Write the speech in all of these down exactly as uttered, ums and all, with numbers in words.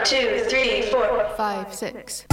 two, three, four, five, six.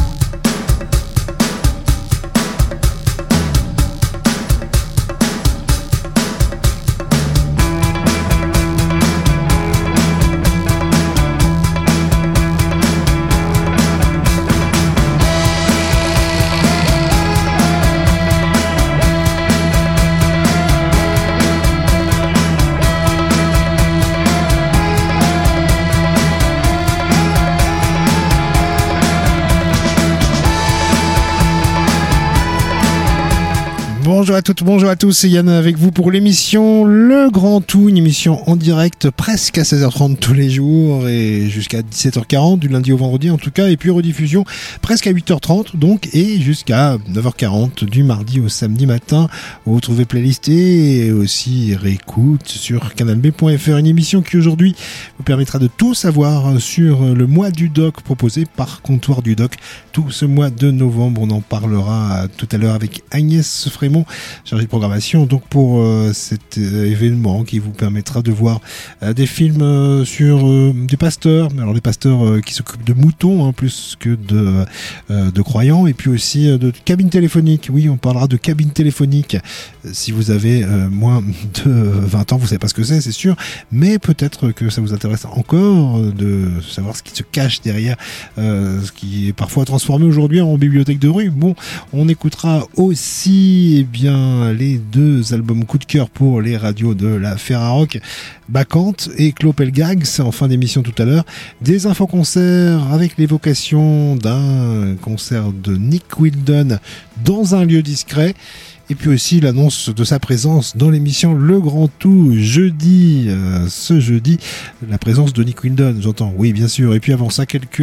Bonjour à toutes, bonjour à tous, c'est Yann avec vous pour l'émission Le Grand Tout, une émission en direct presque à seize heures trente tous les jours et jusqu'à dix-sept heures quarante du lundi au vendredi en tout cas, et puis rediffusion presque à huit heures trente donc et jusqu'à neuf heures quarante du mardi au samedi matin. Vous retrouvez playlist et aussi réécoute sur canal b point f r, une émission qui aujourd'hui vous permettra de tout savoir sur le mois du doc proposé par Comptoir du Doc. Tout ce mois de novembre, on en parlera tout à l'heure avec Agnès Frémont, chargé de programmation donc pour euh, cet euh, événement qui vous permettra de voir euh, des films euh, sur euh, des pasteurs, alors des pasteurs euh, qui s'occupent de moutons hein, plus que de, euh, de croyants, et puis aussi euh, de cabines téléphoniques. Oui, on parlera de cabines téléphoniques. Euh, si vous avez euh, moins de vingt ans, vous savez pas ce que c'est, c'est sûr, mais peut-être que ça vous intéresse encore euh, de savoir ce qui se cache derrière euh, ce qui est parfois transformé aujourd'hui en bibliothèque de rue. Bon, on écoutera aussi eh bien les deux albums coup de cœur pour les radios de la Ferrarock, Bacchante et Clopelgags en fin d'émission tout à l'heure. Des infos-concerts avec l'évocation d'un concert de Nick Wildon dans un lieu discret. Et puis aussi l'annonce de sa présence dans l'émission Le Grand Tout jeudi, euh, ce jeudi, la présence de Nick Wildon, j'entends, oui bien sûr. Et puis avant ça, quelques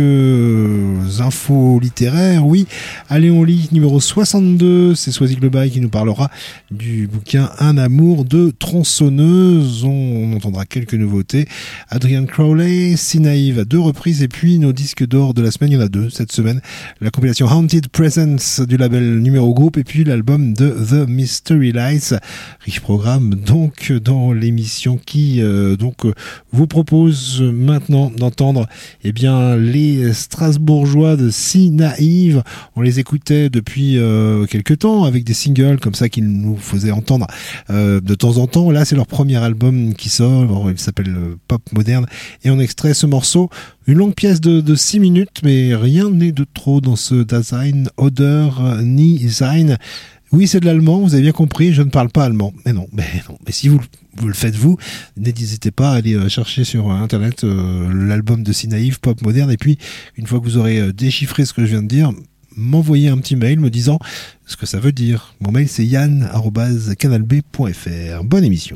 infos littéraires, oui. Allez, on lit numéro soixante-deux, c'est Soisy Glebay qui nous parlera du bouquin Un amour de tronçonneuse. On, on entendra quelques nouveautés. Adrian Crowley, Si Naïve à deux reprises, et puis nos disques d'or de la semaine, il y en a deux cette semaine. La compilation Haunted Presence du label Numéro Group, et puis l'album de The Mystery Lights, riche programme donc dans l'émission qui euh, donc euh, vous propose maintenant d'entendre eh bien les Strasbourgeois de Si Naïve. On les écoutait depuis euh, quelques temps avec des singles comme ça qu'ils nous faisaient entendre euh, de temps en temps. Là, c'est leur premier album qui sort, il s'appelle euh, Pop Moderne, et on extrait ce morceau, une longue pièce de, de six minutes, mais rien n'est de trop dans ce Dasein Oder nie Sein. Oui, c'est de l'allemand, vous avez bien compris, je ne parle pas allemand. Mais non, mais non. Mais si vous, vous le faites vous, n'hésitez pas à aller chercher sur internet euh, l'album de Si Naïve, Pop Moderne, et puis une fois que vous aurez déchiffré ce que je viens de dire, m'envoyer un petit mail me disant ce que ça veut dire. Mon mail c'est yann arobase canal b point f r. Bonne émission.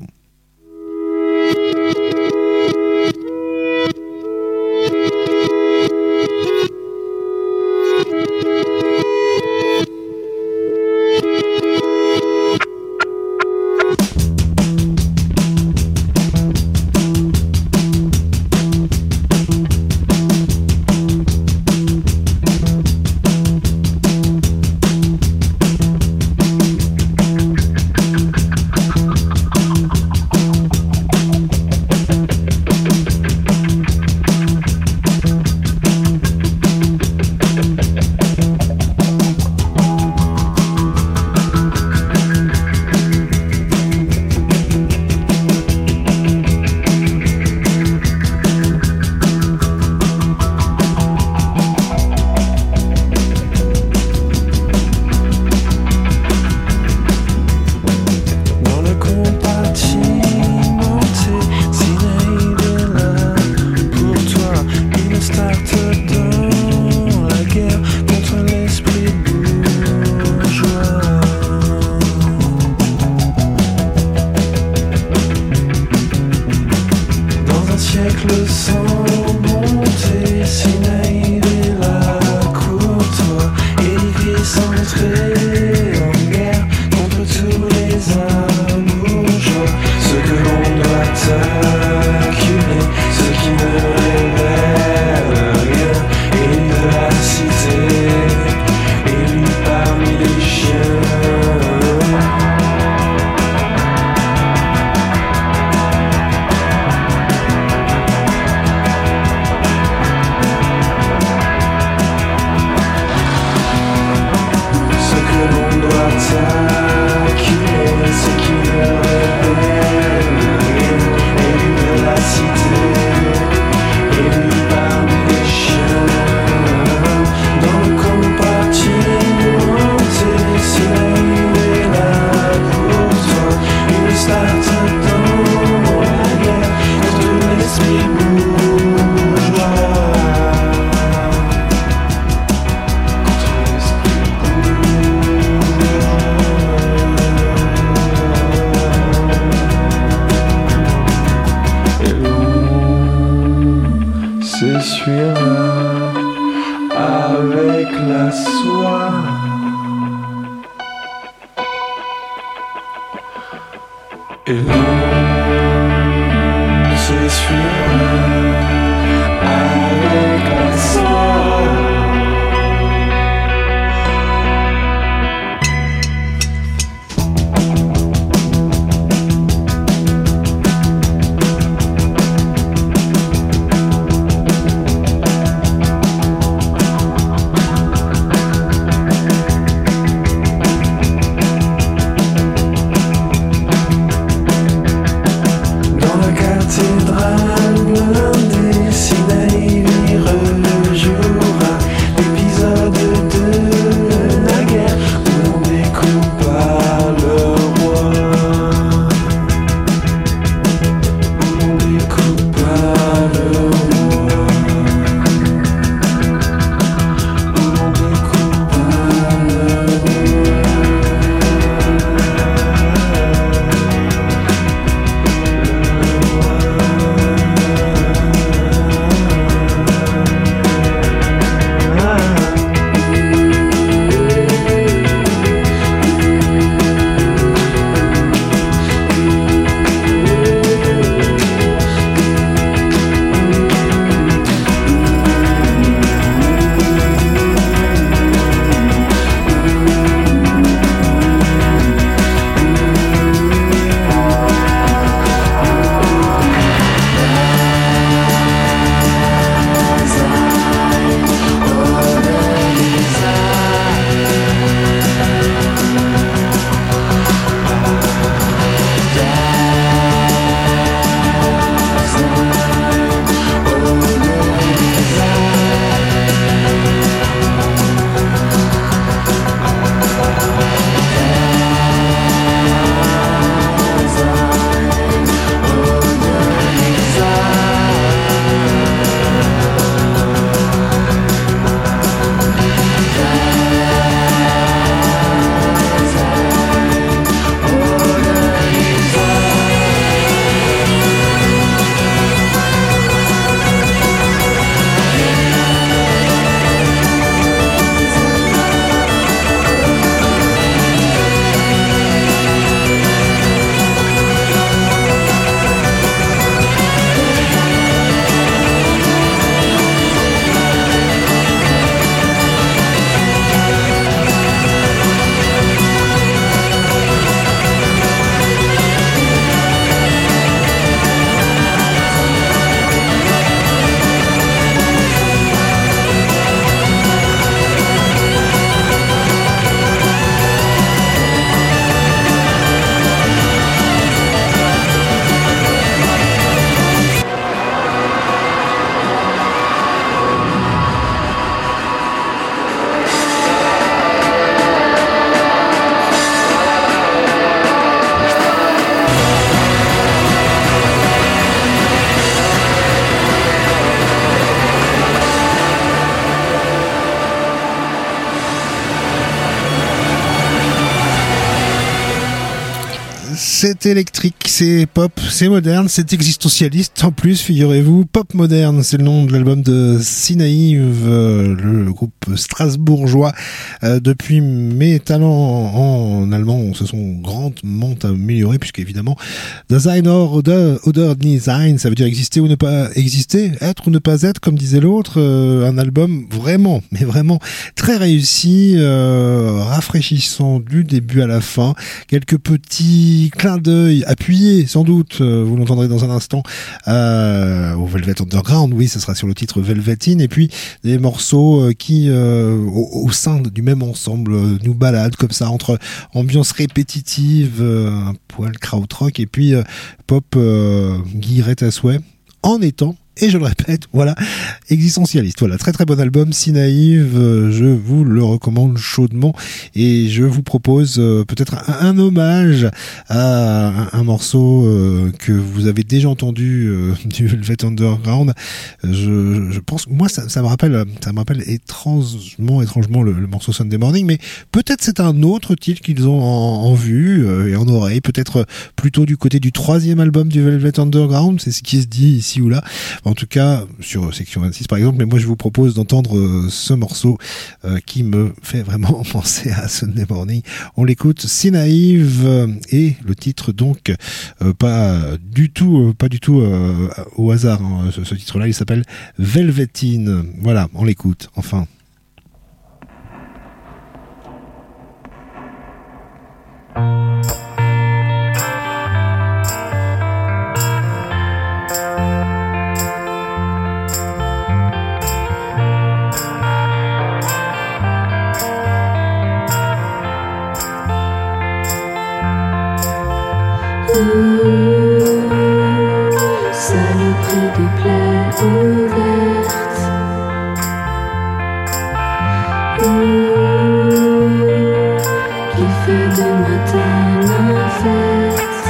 avec la soie. Et l'on s'essuiera avec la soie. C'est électrique, c'est pop, c'est moderne, c'est existentialiste. En plus, figurez-vous, Pop Moderne, c'est le nom de l'album de Sinaïve, euh, le groupe strasbourgeois. Euh, depuis mes talents en, en allemand se sont grandement améliorés, puisque évidemment, Design or Oder, Oder Design, ça veut dire exister ou ne pas exister, être ou ne pas être, comme disait l'autre. Euh, un album vraiment, mais vraiment très réussi, euh, rafraîchissant du début à la fin. Quelques petits clins d'œil appuyé, sans doute, euh, vous l'entendrez dans un instant, euh, au Velvet Underground, oui, ça sera sur le titre Velveteen, et puis des morceaux euh, qui, euh, au, au sein du même ensemble, euh, nous baladent comme ça, entre ambiance répétitive, euh, un poil krautrock, et puis euh, pop euh, guillerette à souhait, en étant, et je le répète, voilà, existentialiste. Voilà, très très bon album, Sinaïve, euh, je vous le recommande chaudement, et je vous propose euh, peut-être un, un hommage à un, un morceau euh, que vous avez déjà entendu euh, du Velvet Underground. Je, je pense, moi ça, ça me rappelle, ça me rappelle étrangement, étrangement le, le morceau Sunday Morning, mais peut-être c'est un autre titre qu'ils ont en, en vue euh, et en oreille, peut-être plutôt du côté du troisième album du Velvet Underground, c'est ce qui se dit ici ou là. En tout cas, sur Section vingt-six par exemple, mais moi je vous propose d'entendre euh, ce morceau euh, qui me fait vraiment penser à Sunday Morning. On l'écoute, c'est naïve, euh, et le titre donc euh, pas du tout, euh, pas du tout euh, au hasard, hein, ce, ce titre-là, il s'appelle Velvetine. Voilà, on l'écoute, enfin. Saloperie de plaies ouvertes. Ouh, qui fait de matin en fête.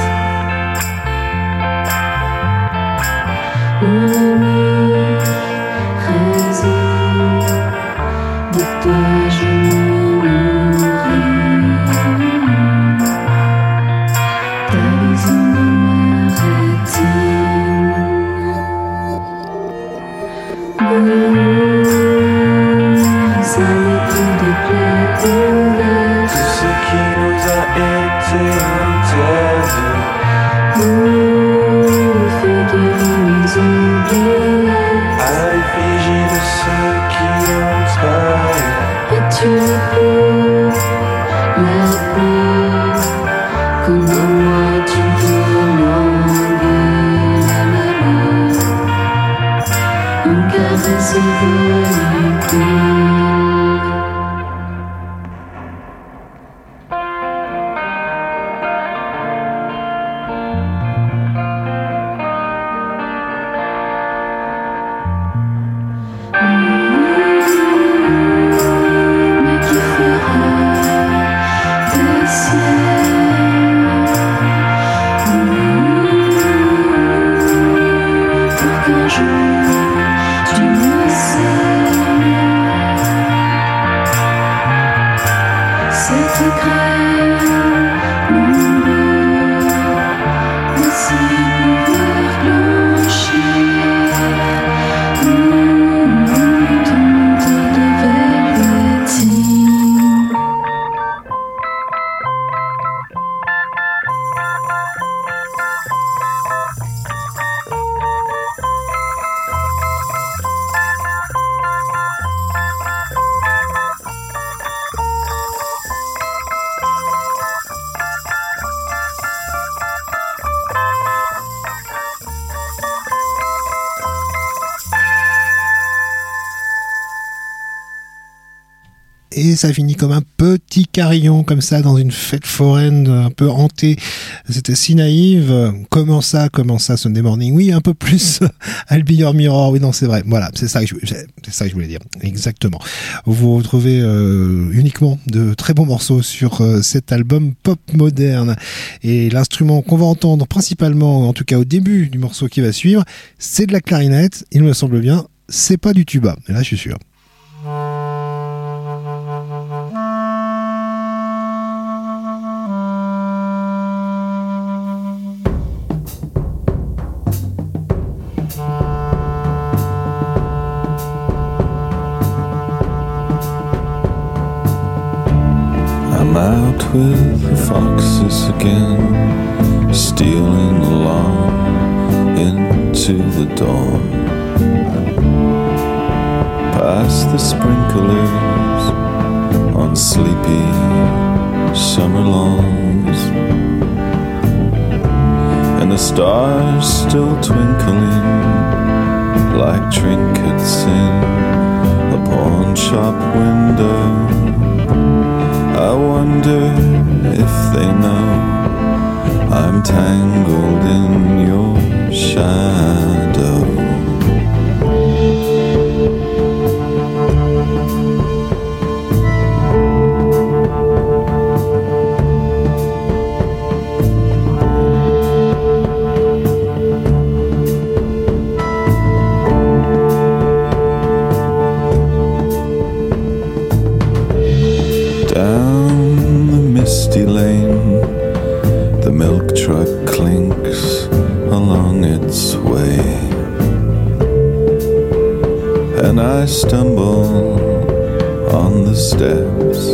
Mon ami, raison, de toi je me nourris. Ta vision de ma rétine. Saloperie de plaies ouvertes. Tout ce qui nous a été interdit. Ouh, figurez mes oubliettes. À l'effigie de ceux qui ont trahi. Et tu le peux, la pluie. Comment moi tu peux m'enlever la main. En caresse volonté. Mais qui fera des cieux pour qu'un jour tu me sers cette crème, mon bleu, ainsi pouvoir blanchir. Mmh, ton manteau de velvetine. Et ça finit comme un petit carillon, comme ça, dans une fête foraine un peu hantée. C'était si naïve. Comment ça, comment ça, Sunday Morning? Oui, un peu plus I'll Be Your Mirror. Oui, non, c'est vrai. Voilà, c'est ça que je, c'est ça que je voulais dire. Exactement. Vous retrouvez euh, uniquement de très bons morceaux sur euh, cet album pop moderne. Et l'instrument qu'on va entendre principalement, en tout cas au début du morceau qui va suivre, c'est de la clarinette. Il me semble bien, c'est pas du tuba. Et là, je suis sûr. I'm out with the foxes again, stealing along into the dawn, past the sprinklers on sleepy summer lawns, and the stars still twinkling like trinkets in a pawn shop window. I wonder if they know I'm tangled in your shadow. Down the misty lane, the milk truck clinks along its way. tremble on the steps.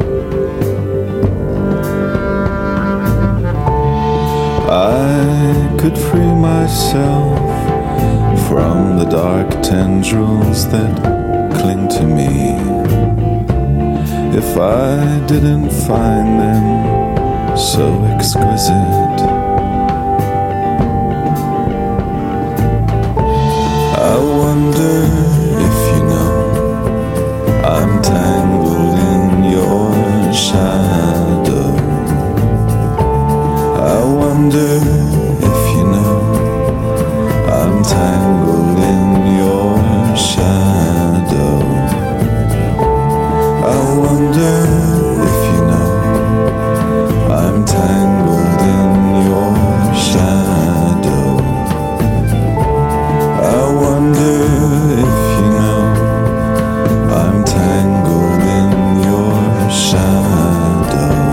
I could free myself from the dark tendrils that cling to me if I didn't find them so exquisite. I wonder if you know I'm tangled in your shadow. I wonder if you know I'm tangled in your shadow. I wonder if you know I'm tangled in your shadow. I wonder if you know I'm tangled in your shadow.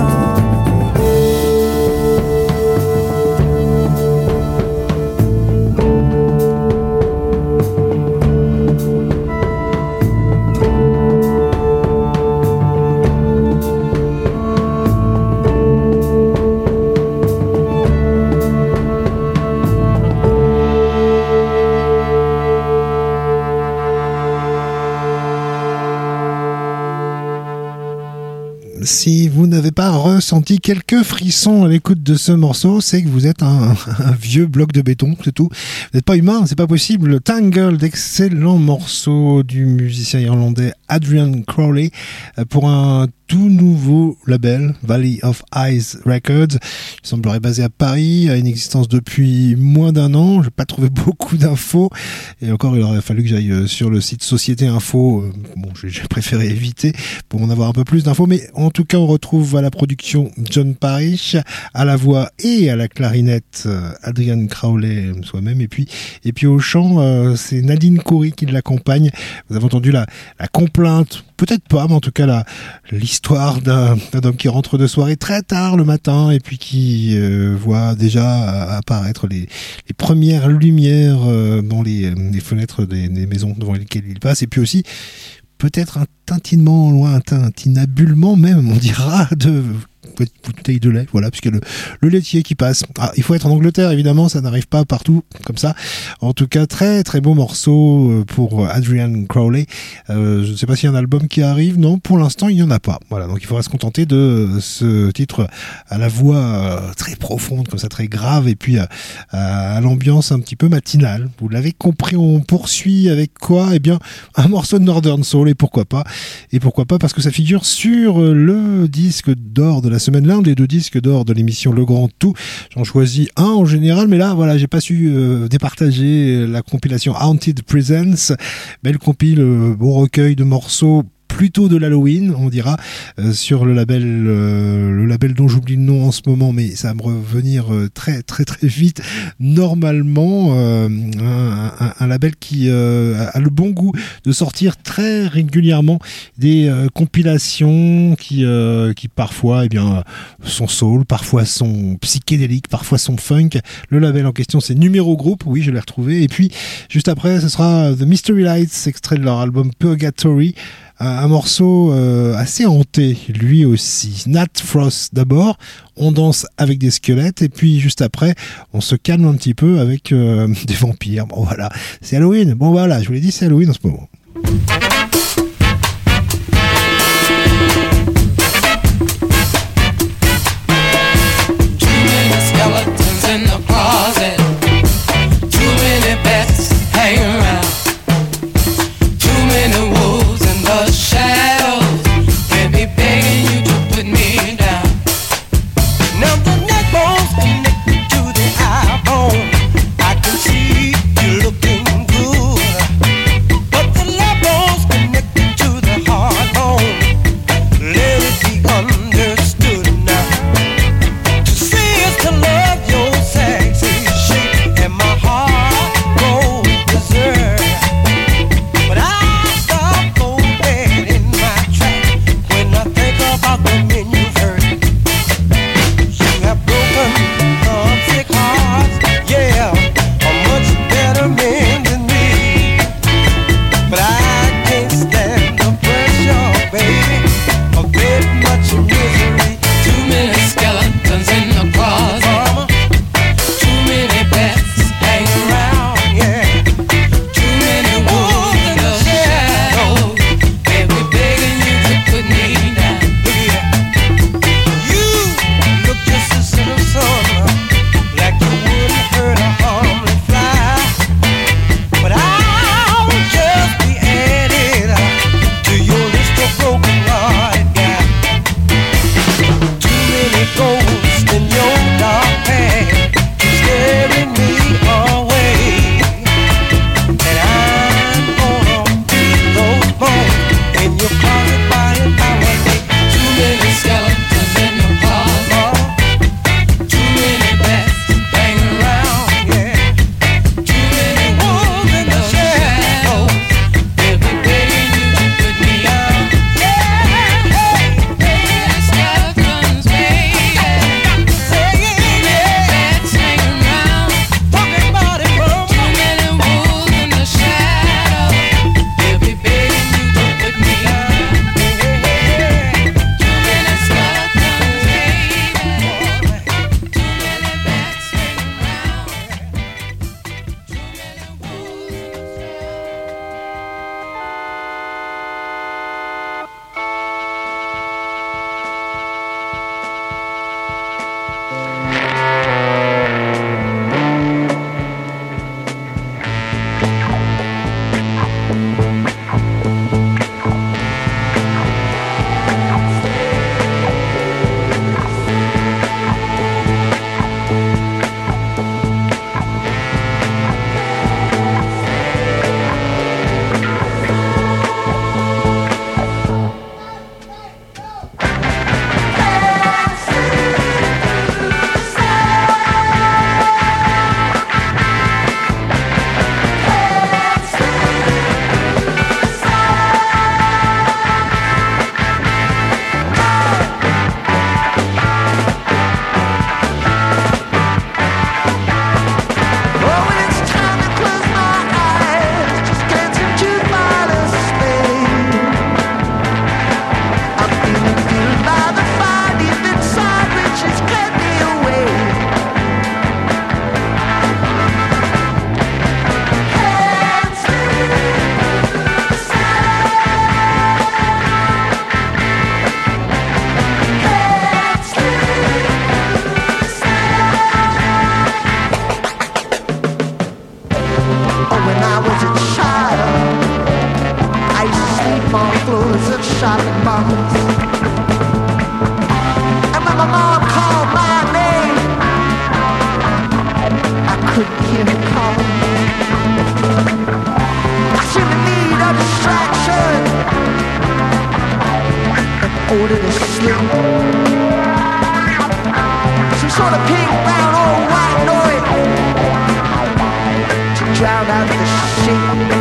Si vous n'avez pas ressenti quelques frissons à l'écoute de ce morceau, c'est que vous êtes un, un vieux bloc de béton, c'est tout. Vous n'êtes pas humain, c'est pas possible. Tangle, d'excellents morceaux du musicien irlandais Adrian Crowley pour un tout nouveau label, Valley of Eyes Records. Il semblerait basé à Paris, a une existence depuis moins d'un an. J'ai pas trouvé beaucoup d'infos. Et encore, il aurait fallu que j'aille sur le site Société Info. Bon, j'ai préféré éviter pour en avoir un peu plus d'infos. Mais en tout cas, on retrouve à la production John Parrish, à la voix et à la clarinette Adrian Crowley soi-même. Et puis, et puis au chant, c'est Nadine Khoury qui l'accompagne. Vous avez entendu la, la complainte, peut-être pas, mais en tout cas la, l'histoire d'un, d'un homme qui rentre de soirée très tard le matin et puis qui euh, voit déjà apparaître les, les premières lumières euh, dans les, les fenêtres des, des maisons devant lesquelles il passe. Et puis aussi, peut-être un tintinement lointain, un tinabulement même, on dira, de bouteille de lait, voilà, puisque le, le laitier qui passe. Ah, il faut être en Angleterre, évidemment, ça n'arrive pas partout comme ça. En tout cas, très très beau morceau pour Adrian Crowley. Euh, je ne sais pas s'il y a un album qui arrive, non, pour l'instant il n'y en a pas. Voilà, donc il faudra se contenter de ce titre à la voix très profonde, comme ça, très grave, et puis à, à l'ambiance un petit peu matinale. Vous l'avez compris, on poursuit avec quoi ? Eh bien, un morceau de Northern Soul, et pourquoi pas ? Et pourquoi pas ? Parce que ça figure sur le disque d'or de la semaine, l'un des deux disques d'or de l'émission Le Grand Tout. J'en choisis un en général, mais là, voilà, j'ai pas su euh, départager la compilation Haunted Presence. Belle compile, euh, beau recueil de morceaux plutôt de l'Halloween, on dira, euh, sur le label euh, le label dont j'oublie le nom en ce moment, mais ça va me revenir euh, très très très vite. Normalement, euh, un, un, un label qui euh, a le bon goût de sortir très régulièrement des euh, compilations qui euh, qui parfois, eh bien, sont soul, parfois sont psychédéliques, parfois sont funk. Le label en question, c'est Numéro Group, oui, je l'ai retrouvé. Et puis juste après, ce sera The Mystery Lights, extrait de leur album Purgatory. Un morceau euh, assez hanté, lui aussi. Nat Frost d'abord, on danse avec des squelettes, et puis juste après, on se calme un petit peu avec euh, des vampires. Bon voilà, c'est Halloween. Bon voilà, je vous l'ai dit, c'est Halloween en ce moment. Looking good, but the lap on small floors of shopping malls. And when my mom called my name, I couldn't hear her call. I seemed to need a distraction in order to sleep. Some sort of pink, brown, or white noise to drown out the sheep.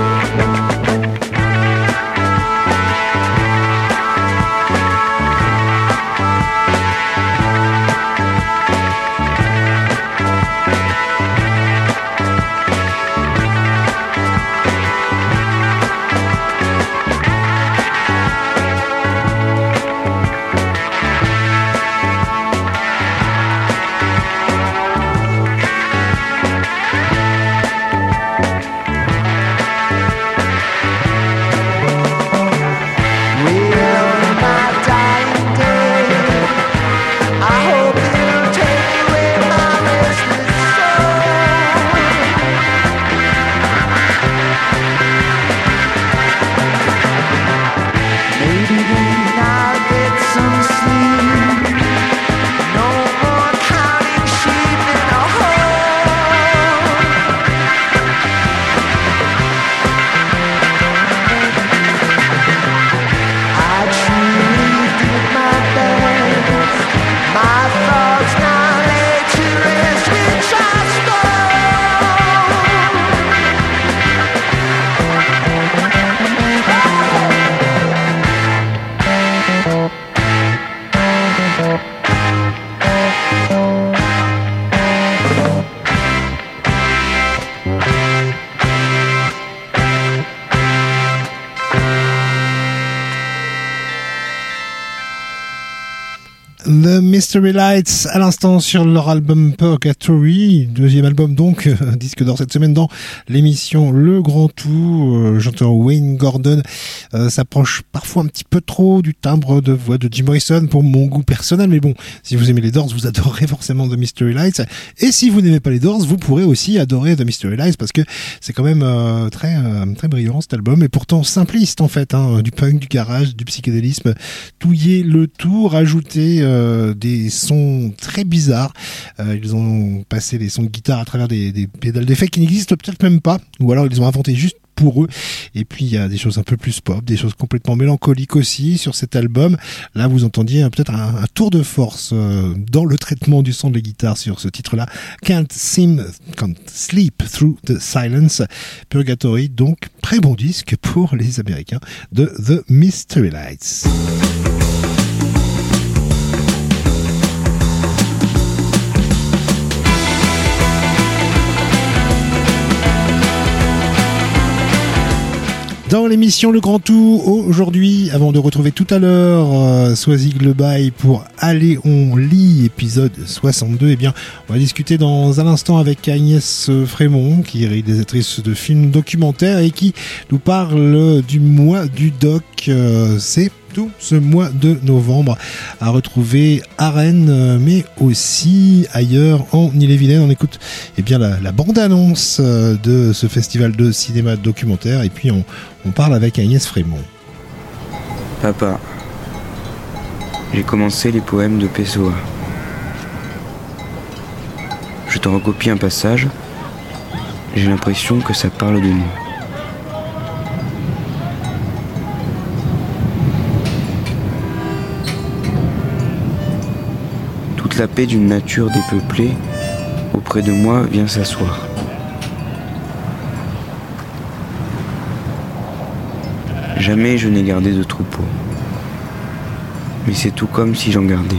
The Mystery Lights à l'instant sur leur album Purgatory, deuxième album donc, euh, disque d'or cette semaine dans l'émission Le Grand Tout. Euh, J'entends Wayne Gordon euh, s'approche parfois un petit peu trop du timbre de voix de Jim Morrison pour mon goût personnel, mais bon, si vous aimez les Doors, vous adorez forcément The Mystery Lights, et si vous n'aimez pas les Doors, vous pourrez aussi adorer The Mystery Lights parce que c'est quand même euh, très euh, très brillant cet album, et pourtant simpliste en fait, hein, du punk, du garage, du psychédélisme, touiller le tout, rajouter euh, des sons très bizarres. Euh, ils ont passé les sons de guitare à travers des, des pédales d'effet qui n'existent peut-être même pas, ou alors ils les ont inventés juste pour eux. Et puis il y a des choses un peu plus pop, des choses complètement mélancoliques aussi sur cet album. Là vous entendiez euh, peut-être un, un tour de force euh, dans le traitement du son de la guitare sur ce titre-là. Can't seem, can't sleep through the silence. Purgatory, donc très bon disque pour les Américains de The Mystery Lights. Dans l'émission Le Grand Tout, aujourd'hui, avant de retrouver tout à l'heure euh, Swazig Le Bail pour Allez on lit, épisode soixante-deux, eh bien, on va discuter dans un instant avec Agnès Frémont, qui est réalisatrice de films documentaires et qui nous parle du mois du doc. Euh, c'est tout ce mois de novembre à retrouver à Rennes, mais aussi ailleurs en Ille-et-Vilaine. On écoute eh bien la, la bande-annonce de ce festival de cinéma documentaire, et puis on, on parle avec Agnès Frémont. Papa, j'ai commencé les poèmes de Pessoa. Je te recopie un passage. J'ai l'impression que ça parle de nous. Toute la paix d'une nature dépeuplée auprès de moi vient s'asseoir. Jamais je n'ai gardé de troupeau. Mais c'est tout comme si j'en gardais.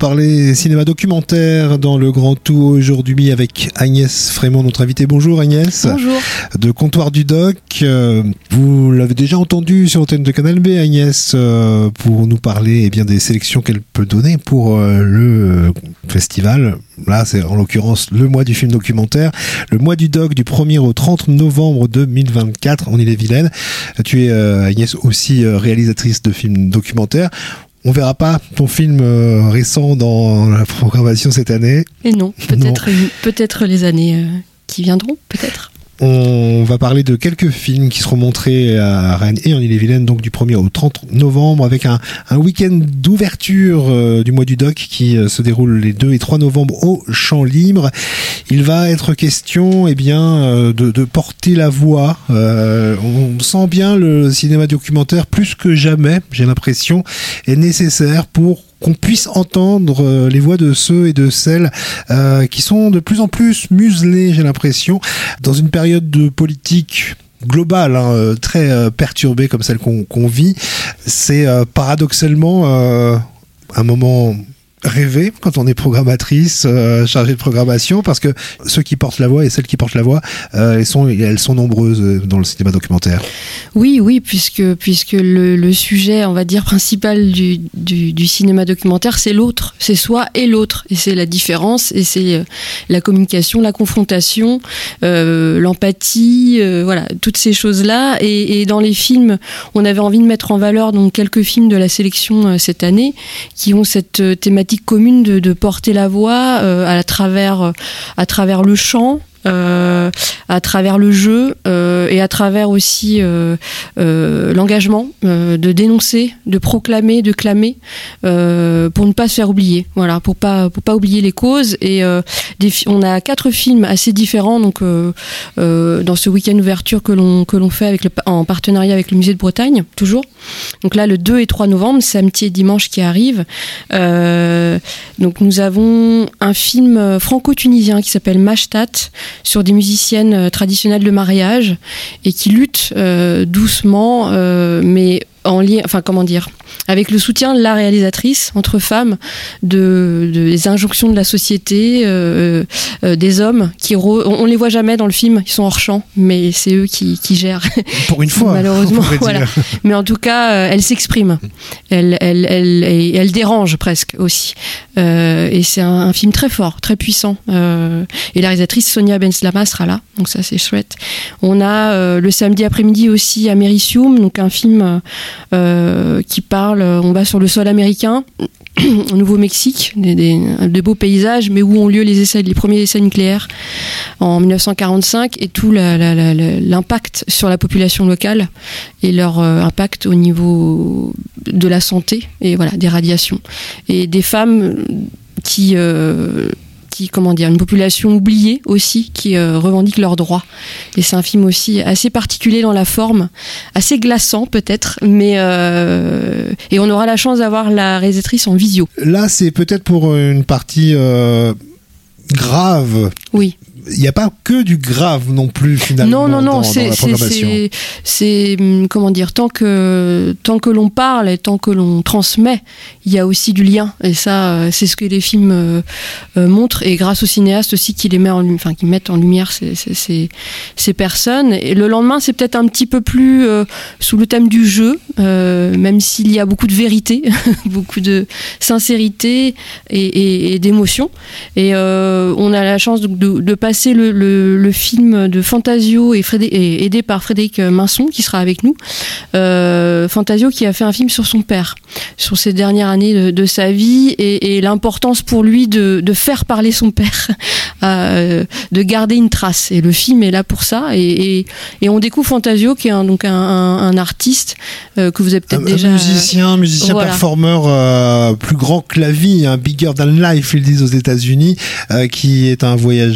parler cinéma documentaire dans le Grand Tout aujourd'hui avec Agnès Frémont, notre invitée. Bonjour Agnès. Bonjour. De Comptoir du Doc. Euh, vous l'avez déjà entendu sur l'antenne de Canal B, Agnès, euh, pour nous parler eh bien, des sélections qu'elle peut donner pour euh, le festival. Là, c'est en l'occurrence le mois du film documentaire, le mois du doc du premier au trente novembre deux mille vingt-quatre en Ille-et-Vilaine. Tu es, euh, Agnès, aussi euh, réalisatrice de films documentaires. On verra pas ton film euh, récent dans la programmation cette année. Et non, peut-être, non. peut-être les années euh, qui viendront, peut-être. On va parler de quelques films qui seront montrés à Rennes et en Ille-et-Vilaine, donc du premier au trente novembre, avec un, un week-end d'ouverture euh, du mois du doc qui euh, se déroule les deux et trois novembre au Champ Libre. Il va être question eh bien, euh, de, de porter la voix. Euh, on sent bien le cinéma documentaire, plus que jamais, j'ai l'impression, est nécessaire pour qu'on puisse entendre les voix de ceux et de celles euh, qui sont de plus en plus muselés, j'ai l'impression, dans une période de politique globale, hein, très euh, perturbée comme celle qu'on, qu'on vit. C'est euh, paradoxalement euh, un moment rêvé quand on est programmatrice, euh, chargée de programmation, parce que ceux qui portent la voix et celles qui portent la voix, euh, elles sont, elles sont nombreuses dans le cinéma documentaire. Oui, oui, puisque puisque le, le sujet, on va dire principal du, du, du cinéma documentaire, c'est l'autre, c'est soi et l'autre, et c'est la différence, et c'est euh, la communication, la confrontation, euh, l'empathie, euh, voilà, toutes ces choses-là. Et, et dans les films, on avait envie de mettre en valeur donc quelques films de la sélection euh, cette année qui ont cette euh, thématique commune de, de porter la voix euh, à travers à travers le chant, euh, à travers le jeu euh, et à travers aussi euh, euh, l'engagement euh, de dénoncer, de proclamer, de clamer euh, pour ne pas se faire oublier. Voilà, pour pas pour pas oublier les causes. Et euh, des, on a quatre films assez différents donc euh, euh, dans ce week-end d'ouverture que l'on que l'on fait avec le, en partenariat avec le Musée de Bretagne toujours. Donc là le deux et trois novembre, samedi et dimanche qui arrivent. Euh, donc nous avons un film franco-tunisien qui s'appelle Mashtat, sur des musiciennes traditionnelles de mariage et qui luttent euh, doucement, euh, mais en lien, enfin comment dire, avec le soutien de la réalisatrice entre femmes, de, de des injonctions de la société, euh, euh, des hommes qui re, on, on les voit jamais dans le film, ils sont hors champ, mais c'est eux qui, qui gèrent. Pour une fois, malheureusement, voilà. Mais en tout cas, euh, elle s'exprime, elle, elle, elle, elle, elle dérange presque aussi, euh, et c'est un, un film très fort, très puissant. Euh, et la réalisatrice Sonia Benslama sera là, donc ça c'est chouette. On a euh, le samedi après-midi aussi Americium, donc un film Euh, qui parle, on va sur le sol américain, au Nouveau-Mexique, des, des, de beaux paysages, mais où ont lieu les essais, les premiers essais nucléaires en dix-neuf cent quarante-cinq, et tout la, la, la, l'impact sur la population locale et leur euh, impact au niveau de la santé et voilà des radiations et des femmes qui euh, qui, comment dire, une population oubliée aussi, qui euh, revendique leurs droits. Et c'est un film aussi assez particulier dans la forme, assez glaçant peut-être, mais euh, et on aura la chance d'avoir la réalisatrice en visio. Là, c'est peut-être pour une partie euh, grave. Oui. Il n'y a pas que du grave non plus finalement. Non, non, non, dans, c'est, dans la programmation. c'est, c'est, c'est, comment dire, tant que, tant que l'on parle et tant que l'on transmet, il y a aussi du lien. Et ça, c'est ce que les films euh, euh, montrent. Et grâce aux cinéastes aussi qui les met en, enfin, qui mettent en lumière ces, ces, ces, ces personnes. Et le lendemain, c'est peut-être un petit peu plus euh, sous le thème du jeu, euh, même s'il y a beaucoup de vérité, beaucoup de sincérité et, et, et d'émotion. Et euh, on a la chance de, de, de passer C'est le, le, le film de Fantasio et, Frédé- et aidé par Frédéric Minson qui sera avec nous. Euh, Fantasio qui a fait un film sur son père, sur ses dernières années de, de sa vie et, et l'importance pour lui de, de faire parler son père, euh, de garder une trace. Et le film est là pour ça. Et, et, et on découvre Fantasio qui est un, donc un, un, un artiste euh, que vous avez peut-être un, déjà... Un musicien, musicien voilà. performeur euh, plus grand que la vie, un bigger than life, ils disent aux États-Unis, euh, qui est un voyageur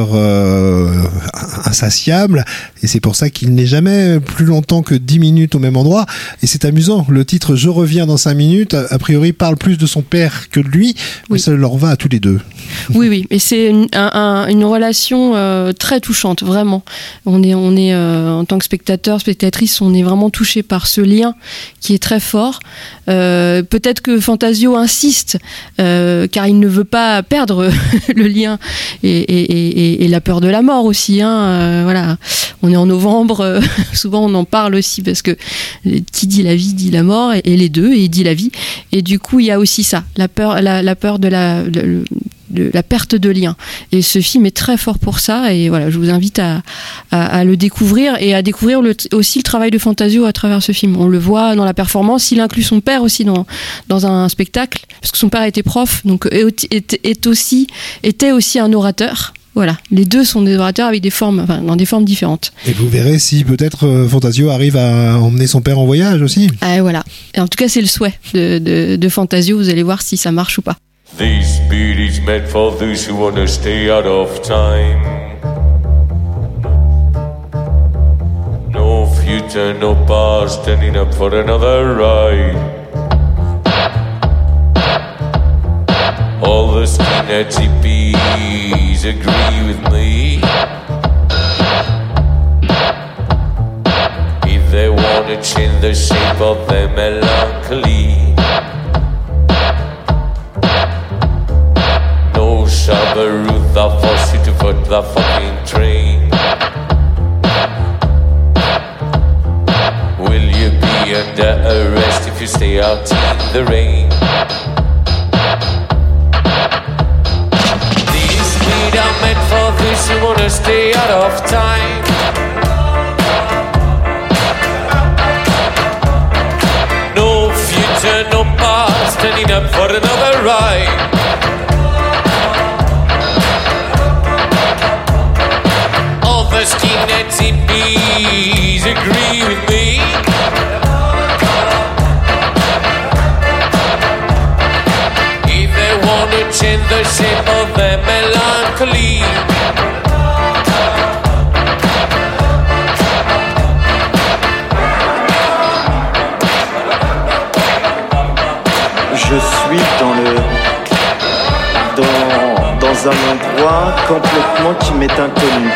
désir euh, insatiable, et c'est pour ça qu'il n'est jamais plus longtemps que dix minutes au même endroit. Et c'est amusant, le titre « Je reviens dans cinq minutes », a priori parle plus de son père que de lui, mais oui. ça leur va à tous les deux. Oui, oui, et c'est une, un, un, une relation euh, très touchante, vraiment. On est, on est euh, en tant que spectateur, spectatrice, on est vraiment touché par ce lien qui est très fort. Euh, peut-être que Fantasio insiste, euh, car il ne veut pas perdre le lien et, et, et, et la peur de la mort aussi. Hein, euh, voilà, on est en novembre, euh, souvent on en parle aussi parce que qui dit la vie dit la mort, et, et les deux, et il dit la vie. Et du coup, il y a aussi ça, la peur, la, la peur de la de, de la perte de lien. Et ce film est très fort pour ça. Et voilà, je vous invite à, à, à le découvrir et à découvrir le, aussi le travail de Fantasio à travers ce film. On le voit dans la performance. Il inclut son père aussi dans, dans un spectacle, parce que son père était prof, donc est, est, est aussi, était aussi un orateur. Voilà, les deux sont des orateurs avec des formes, enfin, dans des formes différentes. Et vous verrez si peut-être euh, Fantasio arrive à emmener son père en voyage aussi. Ah, voilà. Et en tout cas, c'est le souhait de, de, de Fantasio. Vous allez voir si ça marche ou pas. This beat is meant for those who wanna stay out of time. No future, no past, standing up for another ride. All the skinhead hippies agree with me. If they wanna change the shape of their melancholy, no Shabaruth, I'll force you to put the fucking train. Will you be under arrest if you stay out in the rain? These beat are meant for those who wanna stay out of time. No future, no past, standing up for another ride. The skinhead hippies agree with me. If they want to change the shape of their melancholy, je suis dans le dans, dans un endroit complètement qui m'est inconnu.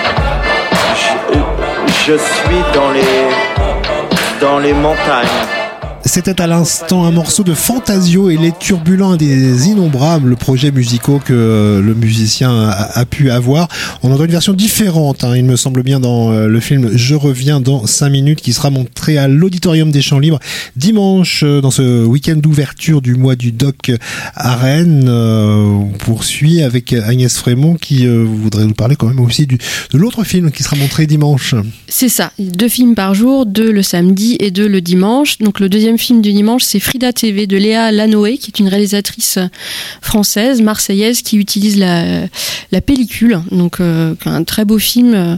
Je, je suis dans les dans les montagnes. C'était à l'instant un morceau de Fantasio et les turbulents des innombrables projets musicaux que le musicien a, a pu avoir. On entend une version différente, hein, il me semble bien, dans le film Je reviens dans cinq minutes, qui sera montré à l'Auditorium des Champs Libres dimanche, dans ce week-end d'ouverture du mois du doc à Rennes. Euh, on poursuit avec Agnès Frémont qui euh, voudrait nous parler quand même aussi du, de l'autre film qui sera montré dimanche. C'est ça, deux films par jour, deux le samedi et deux le dimanche. Donc le deuxième film du dimanche, c'est Frida T V de Léa Lanoé, qui est une réalisatrice française, marseillaise, qui utilise la, la pellicule. Donc euh, un très beau film.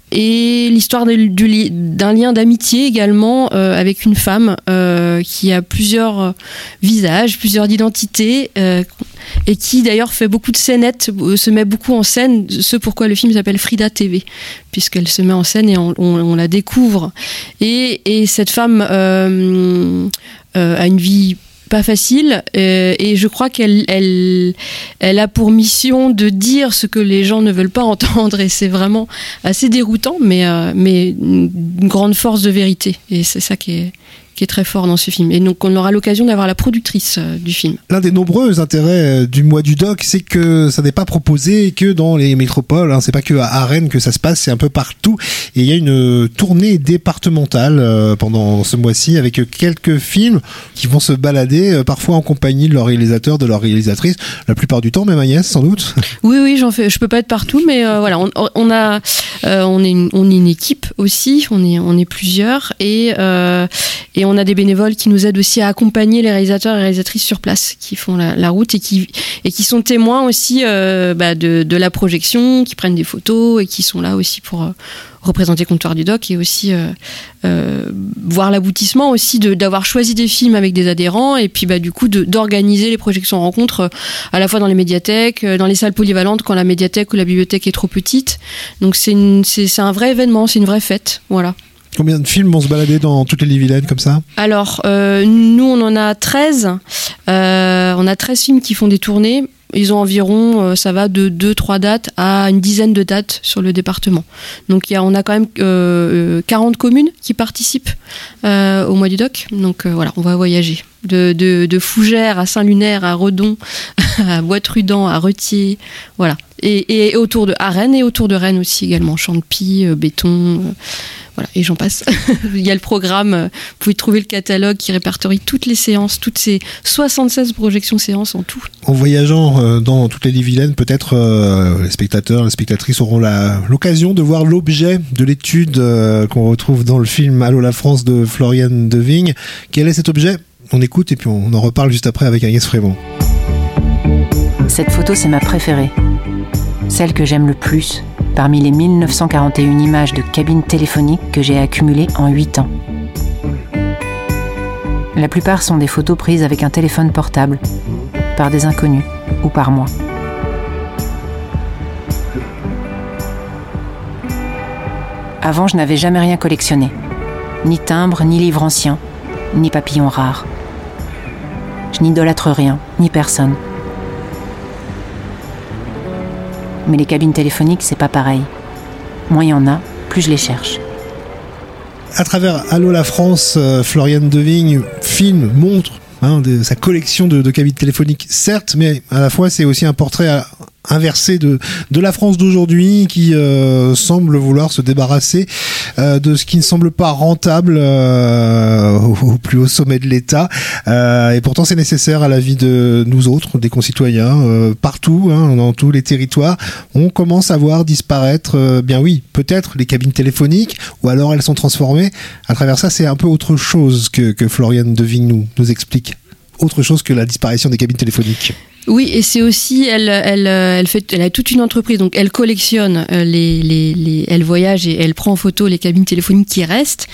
Et l'histoire de, de, d'un lien d'amitié également euh, avec une femme euh, qui a plusieurs visages, plusieurs identités, euh, et qui d'ailleurs fait beaucoup de scénettes, se met beaucoup en scène, ce pourquoi le film s'appelle Frida T V, puisqu'elle se met en scène et on, on, on la découvre. Et, et cette femme euh, euh, a une vie pas facile, euh, et je crois qu'elle elle, elle a pour mission de dire ce que les gens ne veulent pas entendre, et c'est vraiment assez déroutant, mais, euh, mais une grande force de vérité, et c'est ça qui est, qui est très fort dans ce film. Et donc on aura l'occasion d'avoir la productrice euh, du film. L'un des nombreux intérêts du mois du doc, c'est que ça n'est pas proposé que dans les métropoles, hein. C'est pas que à Rennes que ça se passe, c'est un peu partout. Et il y a une tournée départementale euh, pendant ce mois-ci avec quelques films qui vont se balader, euh, parfois en compagnie de leur réalisateur, de leur réalisatrice, la plupart du temps, même Agnès, sans doute. Oui, oui, j'en fais. Je peux pas être partout, mais euh, voilà, on, on a, euh, on est, une, on est une équipe aussi, on est, on est plusieurs, et euh, et on a des bénévoles qui nous aident aussi à accompagner les réalisateurs et réalisatrices sur place, qui font la, la route et qui, et qui sont témoins aussi euh, bah, de, de la projection, qui prennent des photos et qui sont là aussi pour euh, représenter Comptoir du Doc et aussi euh, euh, voir l'aboutissement aussi de, d'avoir choisi des films avec des adhérents et puis bah, du coup de, d'organiser les projections rencontres euh, à la fois dans les médiathèques, euh, dans les salles polyvalentes quand la médiathèque ou la bibliothèque est trop petite. Donc c'est, une, c'est, c'est un vrai événement, c'est une vraie fête. Voilà. Combien de films vont se balader dans toutes les Yvelines comme ça ? Alors, euh, nous, on en a treize. Euh, on a treize films qui font des tournées. Ils ont environ, euh, ça va de deux trois dates à une dizaine de dates sur le département. Donc, y a, on a quand même euh, quarante communes qui participent euh, au mois du doc. Donc, euh, voilà, on va voyager. De, de, de Fougères à Saint-Lunaire, à Redon, à Bois-Trudent, à Retier. Voilà. Et, et autour de à Rennes et autour de Rennes aussi également. Champy, euh, Béton... Euh, Voilà, et j'en passe. Il y a le programme, vous pouvez trouver le catalogue qui répertorie toutes les séances, toutes ces soixante-seize projections séances en tout. En voyageant euh, dans toutes les Yvelines, peut-être euh, les spectateurs, les spectatrices auront la, l'occasion de voir l'objet de l'étude euh, qu'on retrouve dans le film Allô la France de Florian Devigne. Quel est cet objet ? On écoute et puis on en reparle juste après avec Agnès Frémont. Cette photo, c'est ma préférée. Celle que j'aime le plus. Parmi les mille neuf cent quarante et un images de cabines téléphoniques que j'ai accumulées en huit ans. La plupart sont des photos prises avec un téléphone portable, par des inconnus ou par moi. Avant, je n'avais jamais rien collectionné. Ni timbres, ni livres anciens, ni papillons rares. Je n'idolâtre rien, ni personne. Mais les cabines téléphoniques, c'est pas pareil. Moins il y en a, plus je les cherche. À travers Allô la France, euh, Florian Devigne filme, montre hein, de, sa collection de, de cabines téléphoniques, certes, mais à la fois c'est aussi un portrait à, inversé de, de la France d'aujourd'hui qui euh, semble vouloir se débarrasser euh, de ce qui ne semble pas rentable euh, au, au plus haut sommet de l'État. Euh, et pourtant c'est nécessaire à la vie de nous autres, des concitoyens, euh, partout, hein, dans tous les territoires. On commence à voir disparaître, euh, bien oui, peut-être les cabines téléphoniques, ou alors elles sont transformées. À travers ça, c'est un peu autre chose que, que Florian Devigne nous, nous explique. Autre chose que la disparition des cabines téléphoniques. Oui, et c'est aussi, elle, elle, elle fait, elle a toute une entreprise, donc elle collectionne les, les, les, elle voyage et elle prend en photo les cabines téléphoniques qui restent.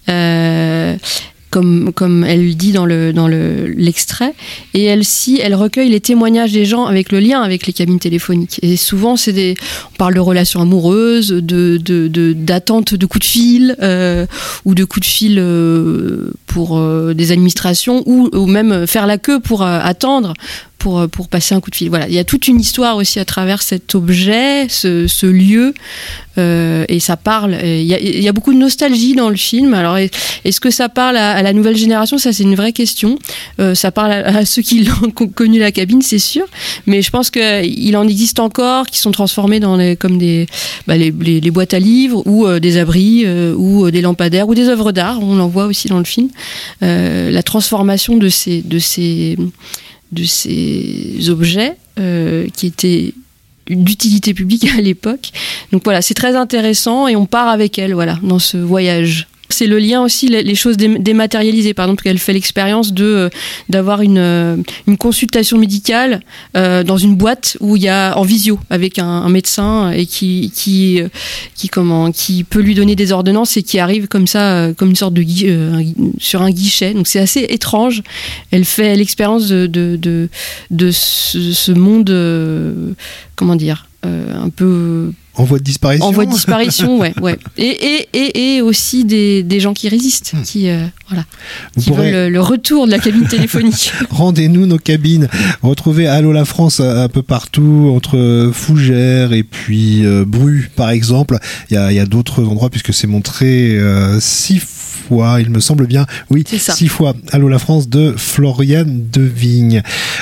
Euh, Comme, comme elle le dit dans, le, dans le, l'extrait, et elle, si, elle recueille les témoignages des gens avec le lien avec les cabines téléphoniques. Et souvent, c'est des, on parle de relations amoureuses, de, de, de, d'attente de coups de fil, euh, ou de coups de fil euh, pour euh, des administrations, ou, ou même faire la queue pour euh, attendre. Pour, pour passer un coup de fil. Voilà. Il y a toute une histoire aussi à travers cet objet, ce, ce lieu, euh, et ça parle. Il y, a, il y a beaucoup de nostalgie dans le film. Alors, est-ce que ça parle à, à la nouvelle génération ? Ça, c'est une vraie question. Euh, ça parle à, à ceux qui l'ont connu la cabine, c'est sûr. Mais je pense qu'il en existe encore qui sont transformés dans les, comme des, bah, les, les, les boîtes à livres, ou euh, des abris, euh, ou euh, des lampadaires, ou des œuvres d'art. On en voit aussi dans le film. Euh, la transformation de ces, de ces de ces objets euh, qui étaient d'utilité publique à l'époque. Donc voilà, c'est très intéressant et on part avec elle voilà, dans ce voyage. C'est le lien aussi, les choses dématérialisées. Par exemple, qu'elle fait l'expérience de, d'avoir une, une consultation médicale euh, dans une boîte où il y a en visio avec un, un médecin et qui, qui, qui, comment, qui peut lui donner des ordonnances et qui arrive comme ça, comme une sorte de gui, euh, sur un guichet. Donc c'est assez étrange. Elle fait l'expérience de, de, de, de ce, ce monde, euh, comment dire, euh, un peu... En voie de disparition. En voie de disparition, ouais, ouais. Et, et, et, et aussi des, des gens qui résistent, hmm. qui, euh, voilà, Vous qui veulent le, le retour de la cabine téléphonique. Rendez-nous nos cabines. Retrouvez Allô la France un peu partout, entre Fougères et puis euh, Bru, par exemple. Il y a, il y a d'autres endroits puisque c'est montré euh, six fois, il me semble bien. Oui, six fois. Allô la France de Florian Devigne.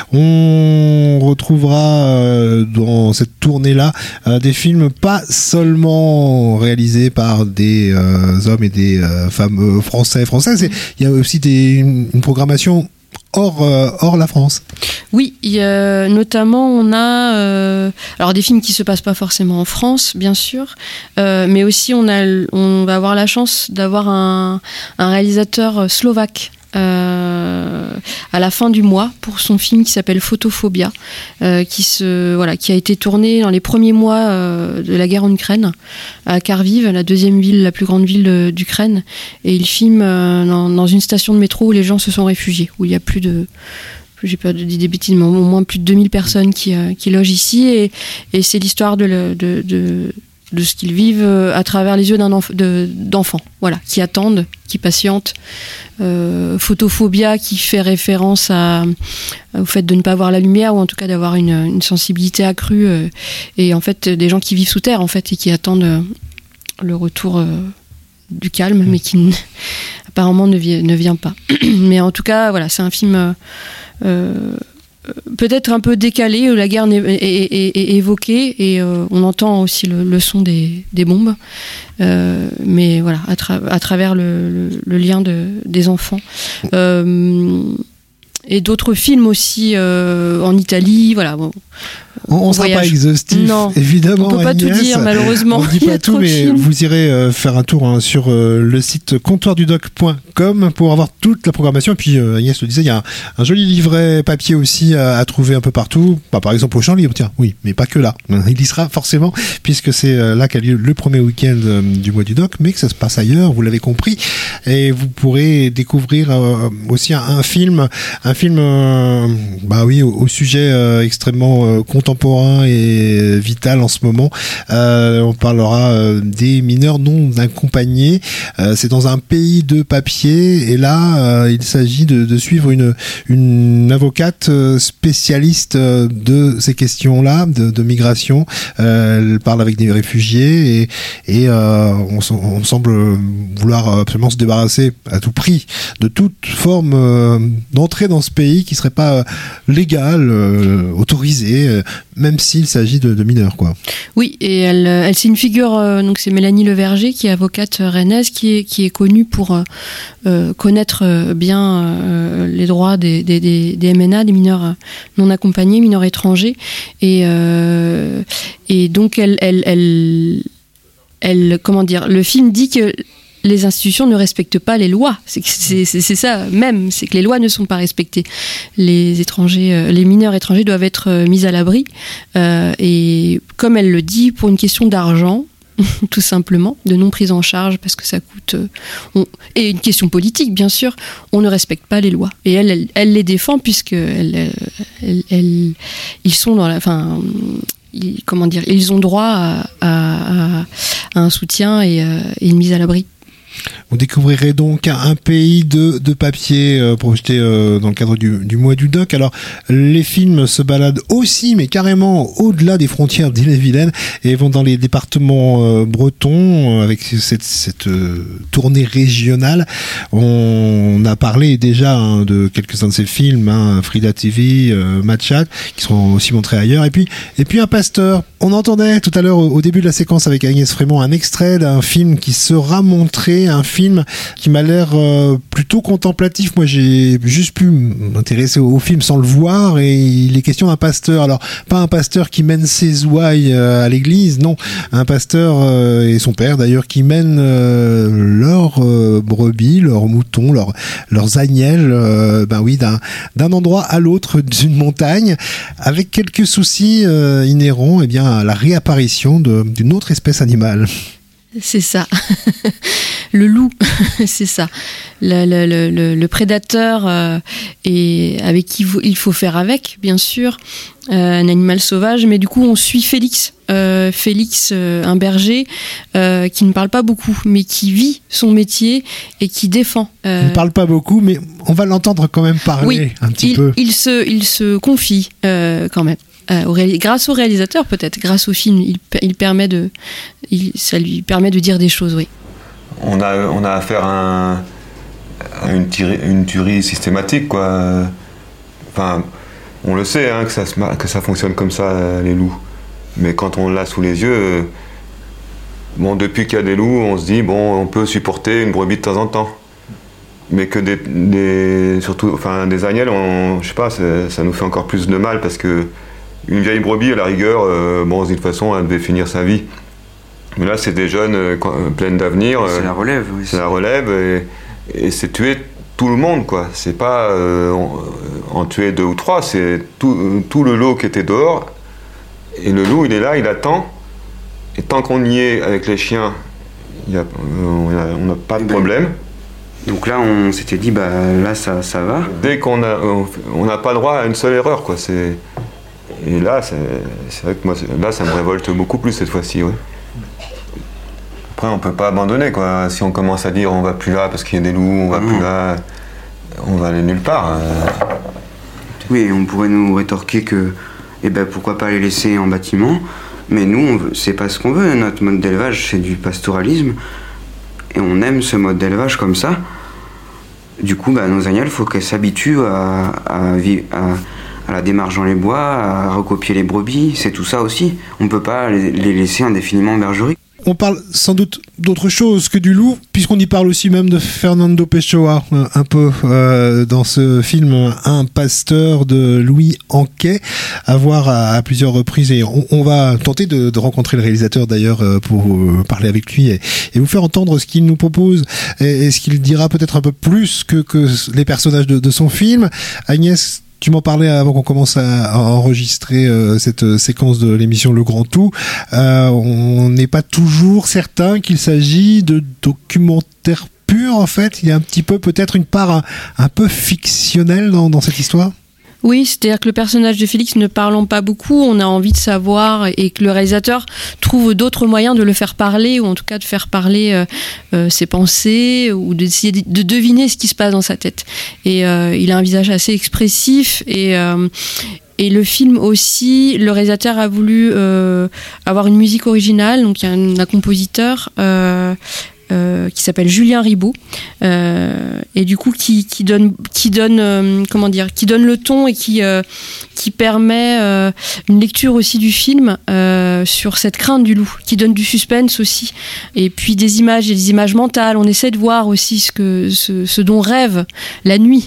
On retrouvera euh, dans cette tournée-là euh, des films pas seulement réalisés par des euh, hommes et des euh, femmes français, françaises. Il y a aussi des, une, une programmation hors, euh, hors la France. Oui, il y a, notamment on a euh, alors des films qui se passent pas forcément en France, bien sûr, euh, mais aussi on a, on va avoir la chance d'avoir un, un réalisateur slovaque euh, à la fin du mois pour son film qui s'appelle Photophobia, euh, qui, se, voilà, qui a été tourné dans les premiers mois euh, de la guerre en Ukraine, à Kharkiv, la deuxième ville, la plus grande ville de, d'Ukraine. Et il filme euh, dans, dans une station de métro où les gens se sont réfugiés, où il y a plus de... j'ai peur de dire des bêtises, mais au moins plus de deux mille personnes qui, euh, qui logent ici. Et, et c'est l'histoire de, le, de, de, de ce qu'ils vivent à travers les yeux d'un enf- de, d'enfants, voilà, qui attendent, qui patientent. Euh, photophobia qui fait référence à, au fait de ne pas voir la lumière, ou en tout cas d'avoir une, une sensibilité accrue. Euh, et en fait, des gens qui vivent sous terre, en fait, et qui attendent euh, le retour euh, du calme, mais qui n- apparemment ne, vi- ne vient pas. Mais en tout cas, voilà, c'est un film... Euh, Euh, peut-être un peu décalé, où la guerre est, est, est, est évoquée et euh, on entend aussi le, le son des, des bombes, euh, mais voilà, à, tra- à travers le, le, le lien de, des enfants. Euh, et d'autres films aussi euh, en Italie, voilà. Bon, on ne sera pas exhaustif, non, évidemment. On ne peut pas Agnès. tout dire, malheureusement. On ne dit pas tout, mais vous irez euh, faire un tour hein, sur euh, le site comptoir du doc point com pour avoir toute la programmation. Et puis, euh, Agnès le disait, il y a un, un joli livret papier aussi à, à trouver un peu partout. Bah, par exemple, au Champ Libre, tiens, oui, mais pas que là. Il y sera forcément, puisque c'est euh, là qu'a lieu le premier week-end euh, du mois du doc, mais que ça se passe ailleurs, vous l'avez compris. Et vous pourrez découvrir euh, aussi un, un film, un film, euh, bah oui, au, au sujet euh, extrêmement euh, contemporain et vital en ce moment. Euh, on parlera euh, des mineurs non accompagnés. Euh, c'est dans un pays de papier et là, euh, il s'agit de, de suivre une, une avocate spécialiste de ces questions-là, de, de migration. Euh, elle parle avec des réfugiés et, et euh, on, on semble vouloir absolument se débarrasser à tout prix de toute forme euh, d'entrée dans ce pays qui serait pas euh, légale, euh, autorisée, euh, même s'il s'agit de, de mineurs, quoi. Oui, et elle, elle c'est une figure, euh, donc c'est Mélanie Leverger, qui est avocate rennaise, qui est, qui est connue pour euh, connaître bien euh, les droits des, des, des, des M N A, des mineurs non accompagnés, mineurs étrangers, et, euh, et donc elle, elle, elle, elle, comment dire, le film dit que les institutions ne respectent pas les lois. C'est, c'est, c'est, c'est ça même, c'est que les lois ne sont pas respectées. Les étrangers, euh, les mineurs étrangers doivent être euh, mis à l'abri. Euh, et comme elle le dit, pour une question d'argent, tout simplement, de non prise en charge parce que ça coûte... Euh, on, et une question politique, bien sûr, on ne respecte pas les lois. Et elle, elle, elle les défend puisque elle, elle, elle, ils sont dans la... Enfin, ils, comment dire, ils ont droit à, à, à un soutien et, et une mise à l'abri. Vous découvrirez donc un pays de, de papier euh, projeté euh, dans le cadre du, du mois du doc. Alors, les films se baladent aussi, mais carrément au-delà des frontières d'Ille-et-Vilaine et vont dans les départements euh, bretons avec cette, cette euh, tournée régionale. On a parlé déjà hein, de quelques-uns de ces films, hein, Frida T V, euh, Matchak, qui seront aussi montrés ailleurs. Et puis, et puis un pasteur. On entendait tout à l'heure au, au début de la séquence avec Agnès Frémont un extrait d'un film qui sera montré, un film qui m'a l'air euh, plutôt contemplatif. Moi, j'ai juste pu m'intéresser au, au film sans le voir et il est question d'un pasteur. Alors, pas un pasteur qui mène ses ouailles euh, à l'église, non. Un pasteur euh, et son père d'ailleurs qui mènent euh, leurs euh, brebis, leurs moutons, leurs, leurs agnelles, euh, ben oui, d'un, d'un endroit à l'autre d'une montagne avec quelques soucis euh, inhérents eh bien, à la réapparition de, d'une autre espèce animale. C'est ça. Le loup, c'est ça. Le, le, le, le prédateur euh, et avec qui il faut faire avec, bien sûr, euh, un animal sauvage. Mais du coup, on suit Félix. Euh, Félix, euh, un berger euh, qui ne parle pas beaucoup, mais qui vit son métier et qui défend. Euh... Il ne parle pas beaucoup, mais on va l'entendre quand même parler oui, un petit il, peu. Il se, il se confie euh, quand même. Euh, au réalis- grâce au réalisateur peut-être, grâce au film, il, il permet de, il, ça lui permet de dire des choses, oui. On a, on a affaire à, un, à une, tirée, une tuerie systématique, quoi. Enfin, on le sait, hein, que, ça se, que ça fonctionne comme ça, les loups. Mais quand on l'a sous les yeux, bon, depuis qu'il y a des loups, on se dit, bon, on peut supporter une brebis de temps en temps. Mais que des, des surtout, enfin, des agnelles, on, je sais pas, ça, ça nous fait encore plus de mal parce que une vieille brebis, à la rigueur, euh, bon, on se dit de toute façon, elle devait finir sa vie. Mais là, c'est des jeunes euh, pleines d'avenir. C'est euh, la relève, oui. C'est la relève et, et c'est tué tout le monde, quoi. C'est pas euh, en, en tuer deux ou trois, c'est tout, tout le lot qui était dehors. Et le loup, il est là, il attend. Et tant qu'on y est avec les chiens, y a, on n'a pas de problème. Donc là, on s'était dit, bah là, ça, ça va. Dès qu'on a, on n'a pas le droit à une seule erreur, quoi. C'est, et là, c'est, c'est vrai que moi, là, ça me révolte beaucoup plus cette fois-ci, ouais. Après, on peut pas abandonner, quoi. Si on commence à dire, on va plus là parce qu'il y a des loups, on va mmh. plus là, on va aller nulle part. Oui, on pourrait nous rétorquer que, eh ben, pourquoi pas les laisser en bâtiment. Mais nous, on veut, c'est pas ce qu'on veut. Notre mode d'élevage, c'est du pastoralisme. Et on aime ce mode d'élevage comme ça. Du coup, bah, nos agneaux, il faut qu'elles s'habituent à, à, à, à la démarche dans les bois, à recopier les brebis. C'est tout ça aussi. On ne peut pas les, les laisser indéfiniment en bergerie. On parle sans doute d'autre chose que du loup, puisqu'on y parle aussi même de Fernando Pessoa, un peu euh, dans ce film Un pasteur de Louis Anquet, à voir à, à plusieurs reprises. Et on, on va tenter de, de rencontrer le réalisateur d'ailleurs pour euh, parler avec lui et, et vous faire entendre ce qu'il nous propose et, et ce qu'il dira peut-être un peu plus que, que les personnages de, de son film. Agnès, tu m'en parlais avant qu'on commence à, à enregistrer euh, cette euh, séquence de l'émission Le Grand Tout. Euh, on n'est pas toujours certain qu'il s'agit de documentaire pur, en fait. Il y a un petit peu, peut-être, une part un, un peu fictionnelle dans, dans cette histoire. Oui, c'est-à-dire que le personnage de Félix ne parlant pas beaucoup, on a envie de savoir et que le réalisateur trouve d'autres moyens de le faire parler, ou en tout cas de faire parler euh, euh, ses pensées, ou d'essayer de, de deviner ce qui se passe dans sa tête. Et euh, il a un visage assez expressif et... Euh, Et le film aussi, le réalisateur a voulu euh, avoir une musique originale, donc il y a un, un compositeur euh, euh, qui s'appelle Julien Ribaud, euh, et du coup qui, qui donne, qui donne, euh, comment dire, qui donne le ton et qui euh, qui permet euh, une lecture aussi du film euh, sur cette crainte du loup, qui donne du suspense aussi, et puis des images, et des images mentales. On essaie de voir aussi ce que ce, ce dont rêve la nuit,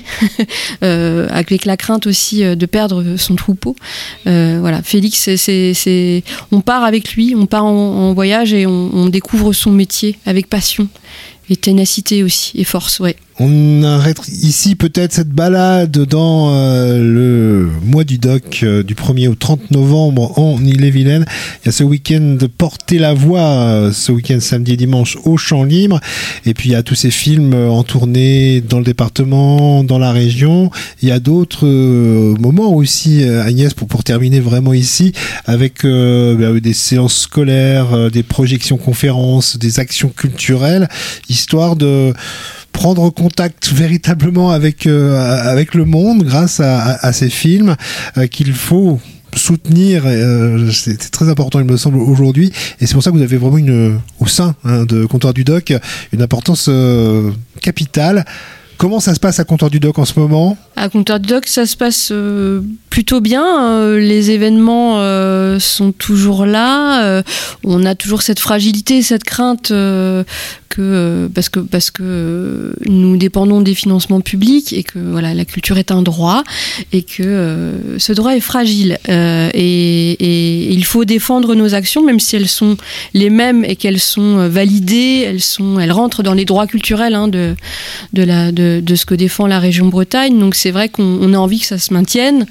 euh, avec la crainte aussi de perdre son troupeau. Euh, voilà, Félix, c'est, c'est, c'est, on part avec lui, on part en, en voyage et on, on découvre son métier avec passion et ténacité aussi et force, ouais. On arrête ici peut-être cette balade dans euh, le mois du doc euh, du premier au trente novembre en Ille-et-Vilaine. Il y a ce week-end de Porter la voix, euh, ce week-end samedi et dimanche au Champ Libre. Et puis il y a tous ces films euh, en tournée dans le département, dans la région. Il y a d'autres euh, moments aussi, euh, Agnès, pour, pour terminer vraiment ici, avec euh, bah, des séances scolaires, euh, des projections conférences, des actions culturelles, histoire de prendre contact véritablement avec euh, avec le monde grâce à, à, à ces films euh, qu'il faut soutenir. Euh, c'est, c'est très important, il me semble, aujourd'hui, et c'est pour ça que vous avez vraiment une, au sein hein, de Comptoir du Doc, une importance euh, capitale. Comment ça se passe à Comptoir du Doc en ce moment ? À Comptoir du Doc, ça se passe euh, plutôt bien. Euh, les événements euh, sont toujours là. Euh, on a toujours cette fragilité, cette crainte euh, que euh, parce que parce que euh, nous dépendons des financements publics et que voilà, la culture est un droit et que euh, ce droit est fragile. Euh, et, et il faut défendre nos actions, même si elles sont les mêmes et qu'elles sont validées. Elles sont, elles rentrent dans les droits culturels hein, de de la de De, de ce que défend la région Bretagne. Donc c'est vrai qu'on on a envie que ça se maintienne.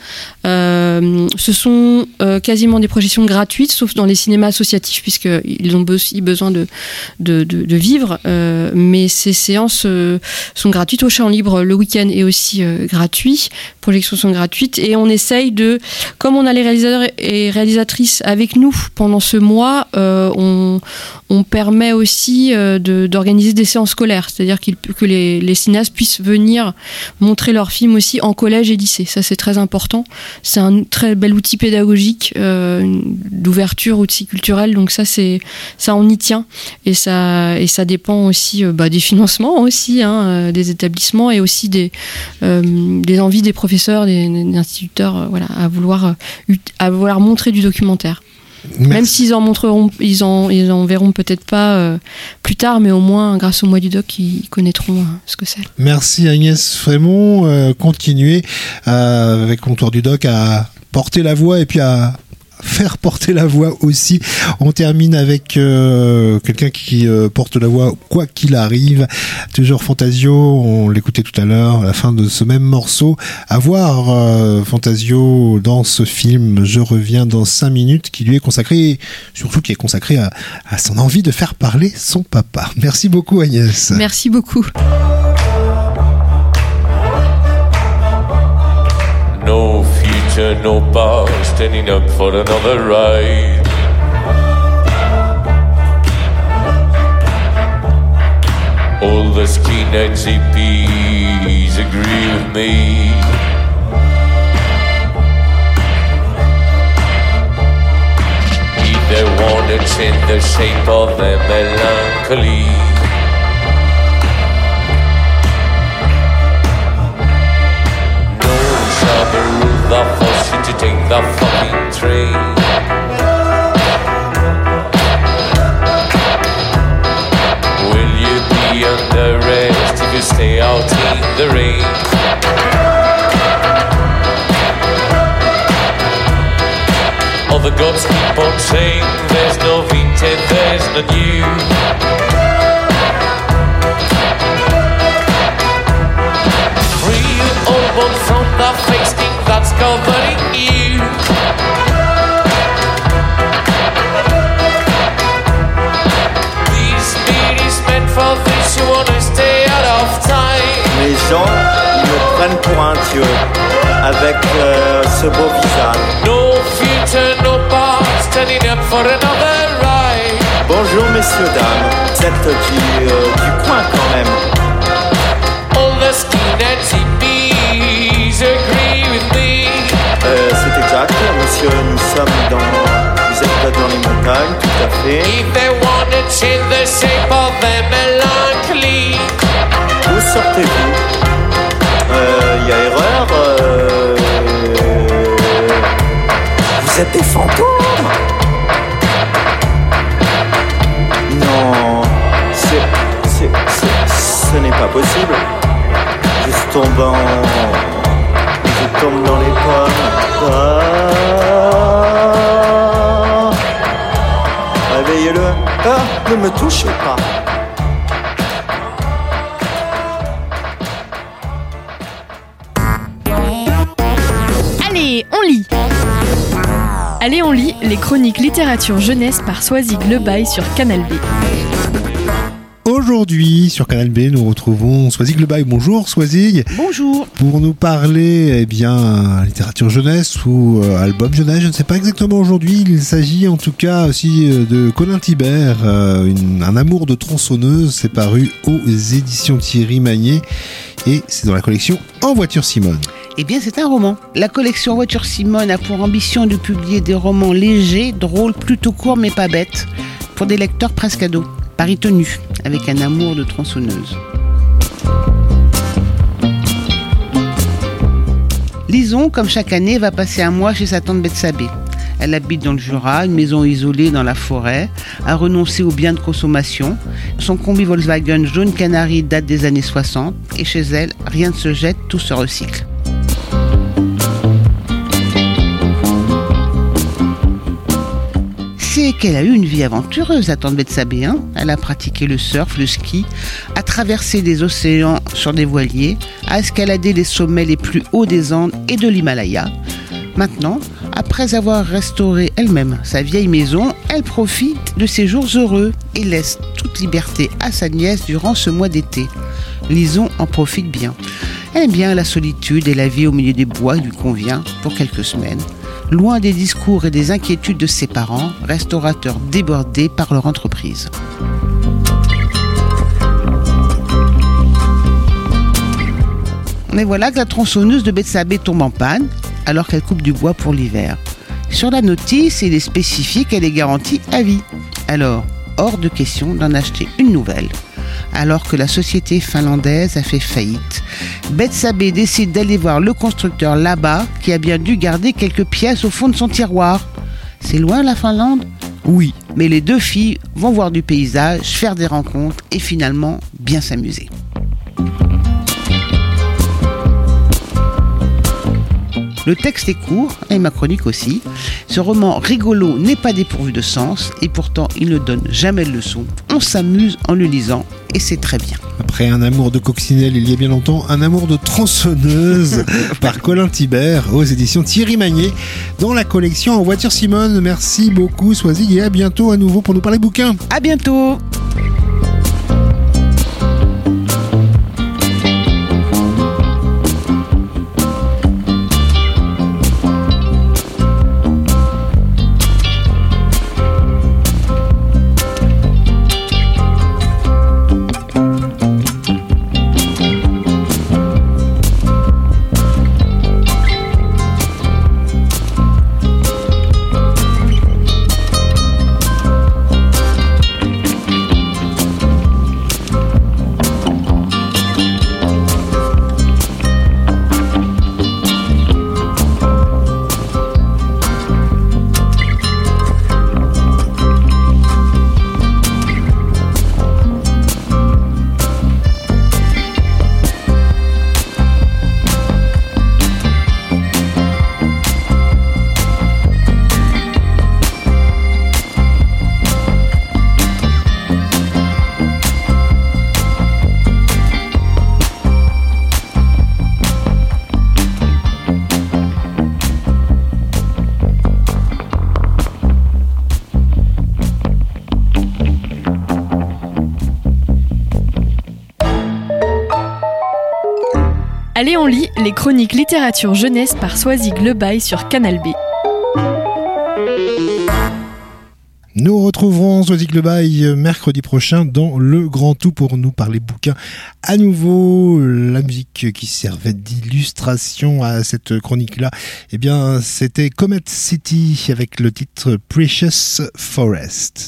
Euh, ce sont euh, quasiment des projections gratuites, sauf dans les cinémas associatifs, puisqu'ils ont aussi besoin de, de, de, de vivre. Euh, mais ces séances euh, sont gratuites au Champ Libre. Le week-end est aussi euh, gratuit. Les projections sont gratuites. Et on essaye de, comme on a les réalisateurs et réalisatrices avec nous pendant ce mois, euh, on, on permet aussi euh, de, d'organiser des séances scolaires. C'est-à-dire qu'il, que les, les cinéastes puissent venir montrer leurs films aussi en collège et lycée. Ça, c'est très important. C'est un très bel outil pédagogique euh, d'ouverture, outil culturel. Donc ça, c'est ça, on y tient. Et ça, et ça dépend aussi euh, bah, des financements aussi, hein, euh, des établissements et aussi des, euh, des envies des professeurs, des, des instituteurs, euh, voilà, à vouloir, euh, à vouloir montrer du documentaire. Merci. Même s'ils en montreront, ils en, ils en verront peut-être pas euh, plus tard, mais au moins grâce au mois du doc, ils connaîtront euh, ce que c'est. Merci Agnès Frémont. Euh, continuez euh, avec Comptoir du Doc à porter la voix et puis à faire porter la voix aussi. On termine avec euh, quelqu'un qui euh, porte la voix quoi qu'il arrive. Toujours Fantasio, on l'écoutait tout à l'heure, à la fin de ce même morceau. À voir euh, Fantasio dans ce film Je reviens dans cinq minutes, qui lui est consacré, surtout qui est consacré à, à son envie de faire parler son papa. Merci beaucoup Agnès. Merci beaucoup. No future, no past, standing up for another ride. All the skinheads, hippies agree with me. They wanna change the shape of their melancholy. No Shabaru, they'll force you to take the fucking train. Will you be under arrest if you stay out in the rain? All the gods keep on saying there's no vintage, there's no new. Free you all born from the fake stink that's covering you. This beat is meant for this, you wanna stay out of time. Les gens, ils me prennent pour un dieu avec euh, ce beau visage. No future, no past, standing up for another ride. Bonjour messieurs, dames, vous êtes du, euh, du coin quand même. All the skinheads, hippies agree with me. Euh, c'est exact, monsieur, nous sommes dans... Vous êtes dans les montagnes, tout à fait. If they wanna change the shape of their melancholy. Où sortez-vous? Euh, y a erreur, euh... Vous êtes des fantômes? Non, c'est... c'est... c'est... ce n'est pas possible. Je tombe en... Je tombe dans les pommes. Ah. Réveillez-le. Ah, ne me touchez pas. Allez, on lit. Allez, on lit les chroniques littérature jeunesse par Swazig Lebaille sur Canal B. Aujourd'hui, sur Canal B, nous retrouvons Swazig Lebaille. Bonjour Swazig. Bonjour. Pour nous parler, eh bien, littérature jeunesse ou euh, album jeunesse, je ne sais pas exactement aujourd'hui. Il s'agit en tout cas aussi euh, de Colin Thibert, euh, une, un amour de tronçonneuse. C'est paru aux éditions Thierry Magnier et c'est dans la collection En voiture Simone. Eh bien, c'est un roman. La collection En voiture Simone a pour ambition de publier des romans légers, drôles, plutôt courts mais pas bêtes, pour des lecteurs presque ados. Paris tenu, avec un amour de tronçonneuse. Lison, comme chaque année, va passer un mois chez sa tante Bethsabée. Elle habite dans le Jura, une maison isolée dans la forêt, a renoncé aux biens de consommation. Son combi Volkswagen jaune canari date des années soixante, et chez elle, rien ne se jette, tout se recycle. C'est qu'elle a eu une vie aventureuse, la tante Bethsabée. Hein. Elle a pratiqué le surf, le ski, a traversé des océans sur des voiliers, a escaladé les sommets les plus hauts des Andes et de l'Himalaya. Maintenant, après avoir restauré elle-même sa vieille maison, elle profite de ses jours heureux et laisse toute liberté à sa nièce durant ce mois d'été. Lison en profite bien. Elle aime bien la solitude et la vie au milieu des bois lui convient pour quelques semaines. Loin des discours et des inquiétudes de ses parents, restaurateurs débordés par leur entreprise. Mais voilà que la tronçonneuse de Bethsabée tombe en panne, alors qu'elle coupe du bois pour l'hiver. Sur la notice, il est spécifié qu'elle est garantie à vie. Alors, hors de question d'en acheter une nouvelle. Alors que la société finlandaise a fait faillite, Bethsabée décide d'aller voir le constructeur là-bas qui a bien dû garder quelques pièces au fond de son tiroir. C'est loin la Finlande ? Oui, mais les deux filles vont voir du paysage, faire des rencontres et finalement bien s'amuser. Le texte est court, et ma chronique aussi. Ce roman rigolo n'est pas dépourvu de sens, et pourtant il ne donne jamais de leçon. On s'amuse en le lisant, et c'est très bien. Après un amour de coccinelle il y a bien longtemps, un amour de tronçonneuse par Colin Thibert aux éditions Thierry Magnier dans la collection En voiture Simone. Merci beaucoup Swazig et à bientôt à nouveau pour nous parler bouquins. À bientôt. Allez, on lit les chroniques littérature jeunesse par Swazig Le Bail sur Canal B. Nous retrouverons Swazig Le Bail mercredi prochain dans Le Grand Tout pour nous parler bouquins. À nouveau, la musique qui servait d'illustration à cette chronique-là, eh bien, c'était Comet City avec le titre Precious Forest.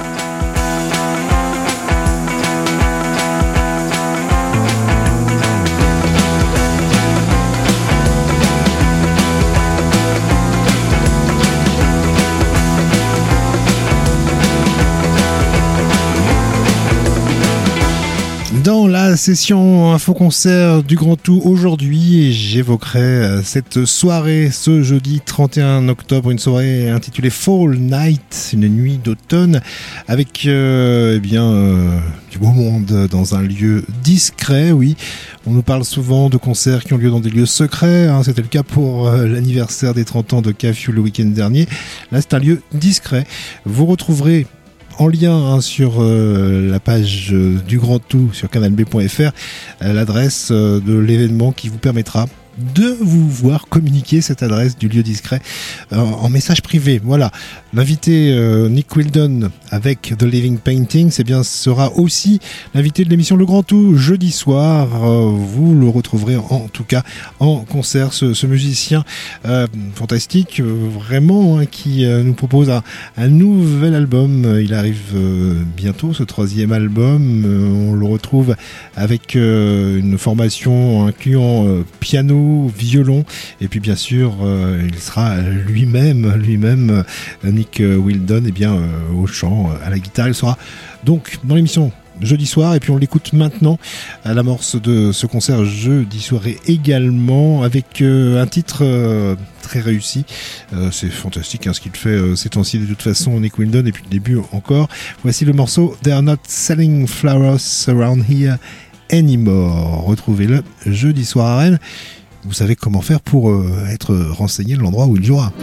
Dans la session info-concert du Grand Tout aujourd'hui, j'évoquerai cette soirée ce jeudi trente et un octobre, une soirée intitulée Fall Night, une nuit d'automne, avec euh, eh bien euh, du beau monde dans un lieu discret, oui. On nous parle souvent de concerts qui ont lieu dans des lieux secrets, hein, c'était le cas pour euh, l'anniversaire des trente ans de Café le week-end dernier. Là, c'est un lieu discret. Vous retrouverez en lien hein, sur euh, la page euh, du Grand Tout sur canal b point f r euh, l'adresse euh, de l'événement qui vous permettra de vous voir communiquer cette adresse du lieu discret euh, en message privé. Voilà, l'invité euh, Nick Wildon avec The Living Paintings, eh bien, sera aussi l'invité de l'émission Le Grand Tout jeudi soir. Euh, vous le retrouverez en tout cas en concert, ce, ce musicien euh, fantastique, euh, vraiment, hein, qui euh, nous propose un, un nouvel album. Il arrive euh, bientôt, ce troisième album. Euh, on le retrouve avec euh, une formation incluant euh, piano, violon, et puis bien sûr euh, il sera lui-même lui-même euh, Nick Wildon, et bien euh, au chant, euh, à la guitare. Il sera donc dans l'émission jeudi soir, et puis on l'écoute maintenant à l'amorce de ce concert jeudi soirée également, avec euh, un titre euh, très réussi. Euh, c'est fantastique hein, ce qu'il fait euh, ces temps-ci de toute façon, Nick Wildon, et puis le début encore. Voici le morceau They're Not Selling Flowers Around Here Anymore. Retrouvez-le jeudi soir à Rennes. Vous savez comment faire pour euh, être renseigné de l'endroit où il jouera.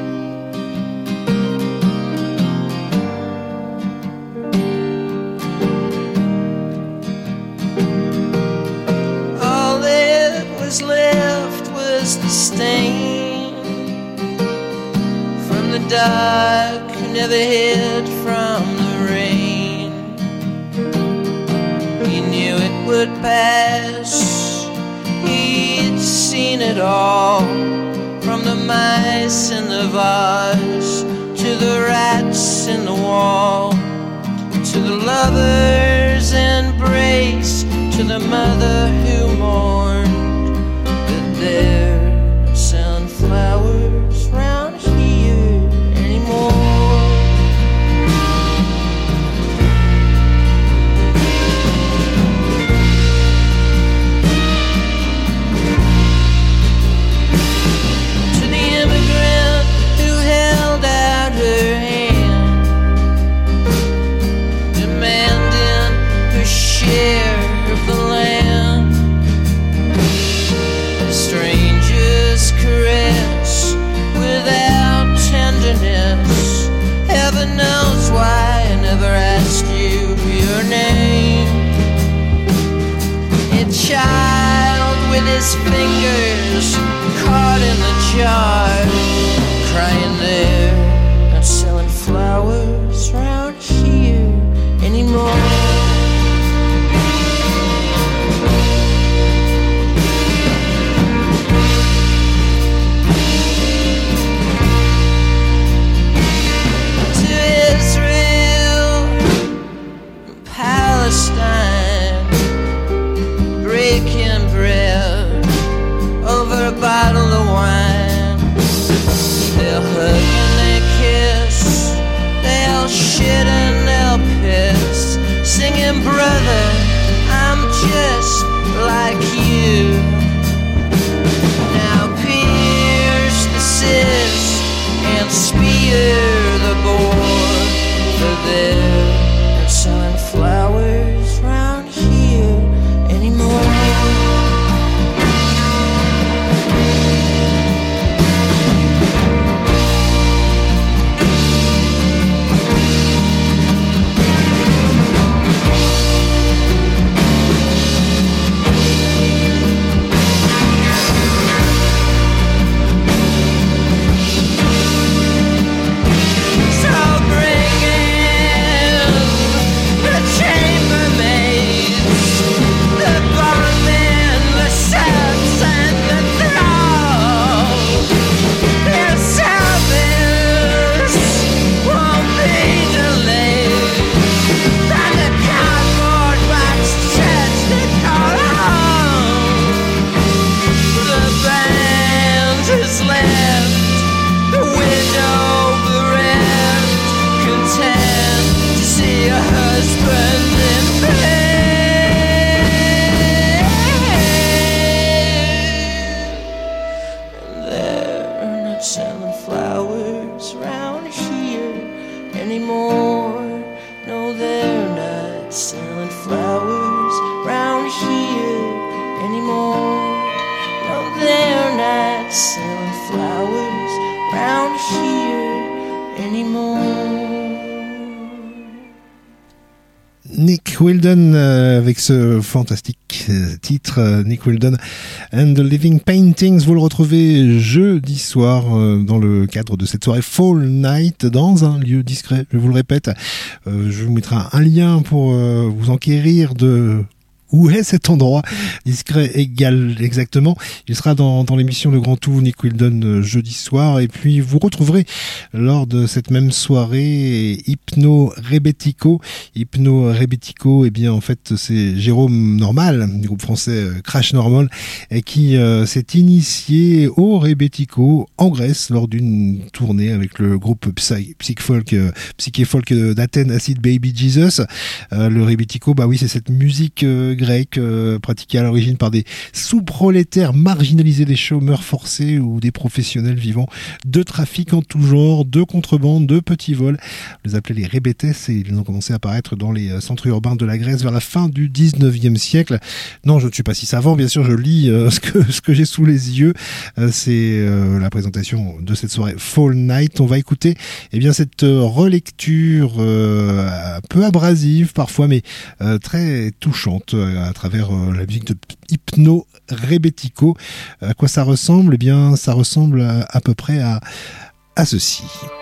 All that was left was the stain from the dark who never hid from the rain. He knew it would pass. He'd seen it all, from the mice in the vase to the rats in the wall, to the lover's embrace, to the mother who mourned that there are sunflowers round here anymore. his fingers caught in the jar, crying there, not selling flowers round here anymore. Palestine, breaking bread over a bottle of wine. They'll hug and they kiss, they'll shit and they'll piss, singing, brother, I'm just like you. Now pierce the cyst and spear the boar, for they're not selling flowers round here anymore. Nick Wilden euh, avec ce fantastique euh, titre euh, Nick Wilden and the Living Paintings. Vous le retrouvez jeudi soir euh, dans le cadre de cette soirée Fall Night dans un lieu discret, je vous le répète. Euh, je vous mettrai un lien pour euh, vous enquérir de où est cet endroit discret égal exactement. Il sera dans, dans l'émission Le Grand Tout, Nick Wilden, euh, jeudi soir. Et puis vous retrouverez lors de cette même soirée Hypno Rebetico. Hypno Rebetico, eh bien en fait c'est Jérôme Normal du groupe français euh, Crash Normal, et qui euh, s'est initié au Rebetico en Grèce lors d'une tournée avec le groupe Psy, Psych Folk, euh, Psyché Folk d'Athènes, Acid Baby Jesus. Euh, le Rebetico, bah oui, c'est cette musique euh, grec euh, pratiquée à l'origine par des sous-prolétaires marginalisés, des chômeurs forcés ou des professionnels vivant de trafic en tout genre, de contrebande, de petits vols. On les appelait les rébétés et ils ont commencé à apparaître dans les centres urbains de la Grèce vers la fin du dix-neuvième siècle. Non, je ne suis pas si savant, bien sûr, je lis euh, ce que, ce que j'ai sous les yeux. Euh, c'est euh, la présentation de cette soirée Fall Night. On va écouter eh bien cette relecture euh, un peu abrasive parfois, mais euh, très touchante à travers euh, la musique de Hypno Rebetico. À quoi ça ressemble? Eh bien, ça ressemble à, à peu près à, à ceci.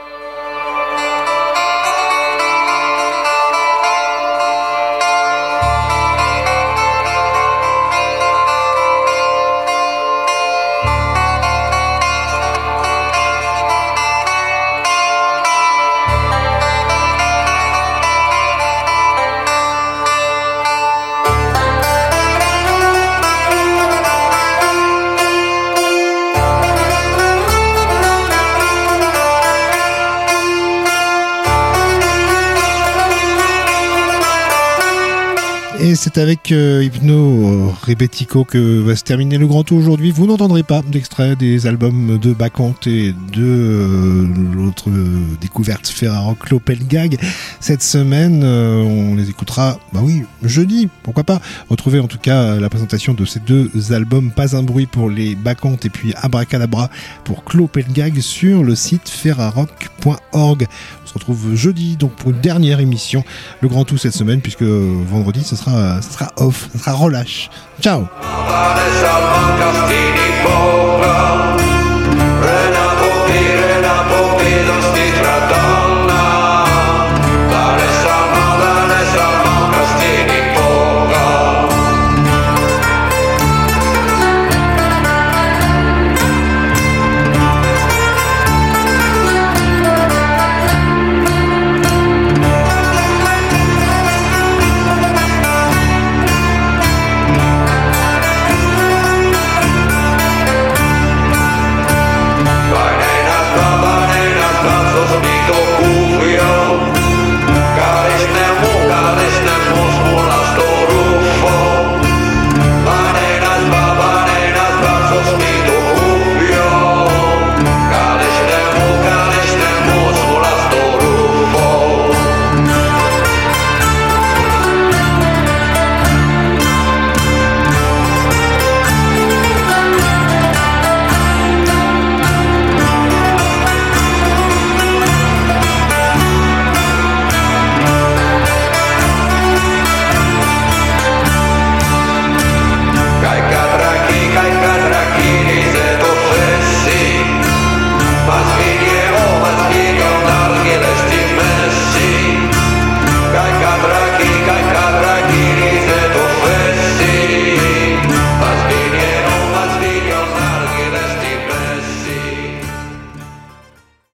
Et c'est avec euh, Hypno Rebetico que va se terminer le Grand Tout aujourd'hui. Vous n'entendrez pas d'extrait des albums de Bacchante et de euh, l'autre euh, découverte Ferrarock Lopelgag cette semaine. Euh, on les écoutera, bah oui, jeudi, pourquoi pas. Retrouvez en tout cas la présentation de ces deux albums, Pas un bruit pour les Bacchante et puis Abracadabra pour Clopelgag sur le site ferrarock point org. On se retrouve jeudi donc pour une dernière émission, le Grand Tout cette semaine, puisque vendredi ce sera sera, ça sera off, ça sera relâche. Ciao. Castigo.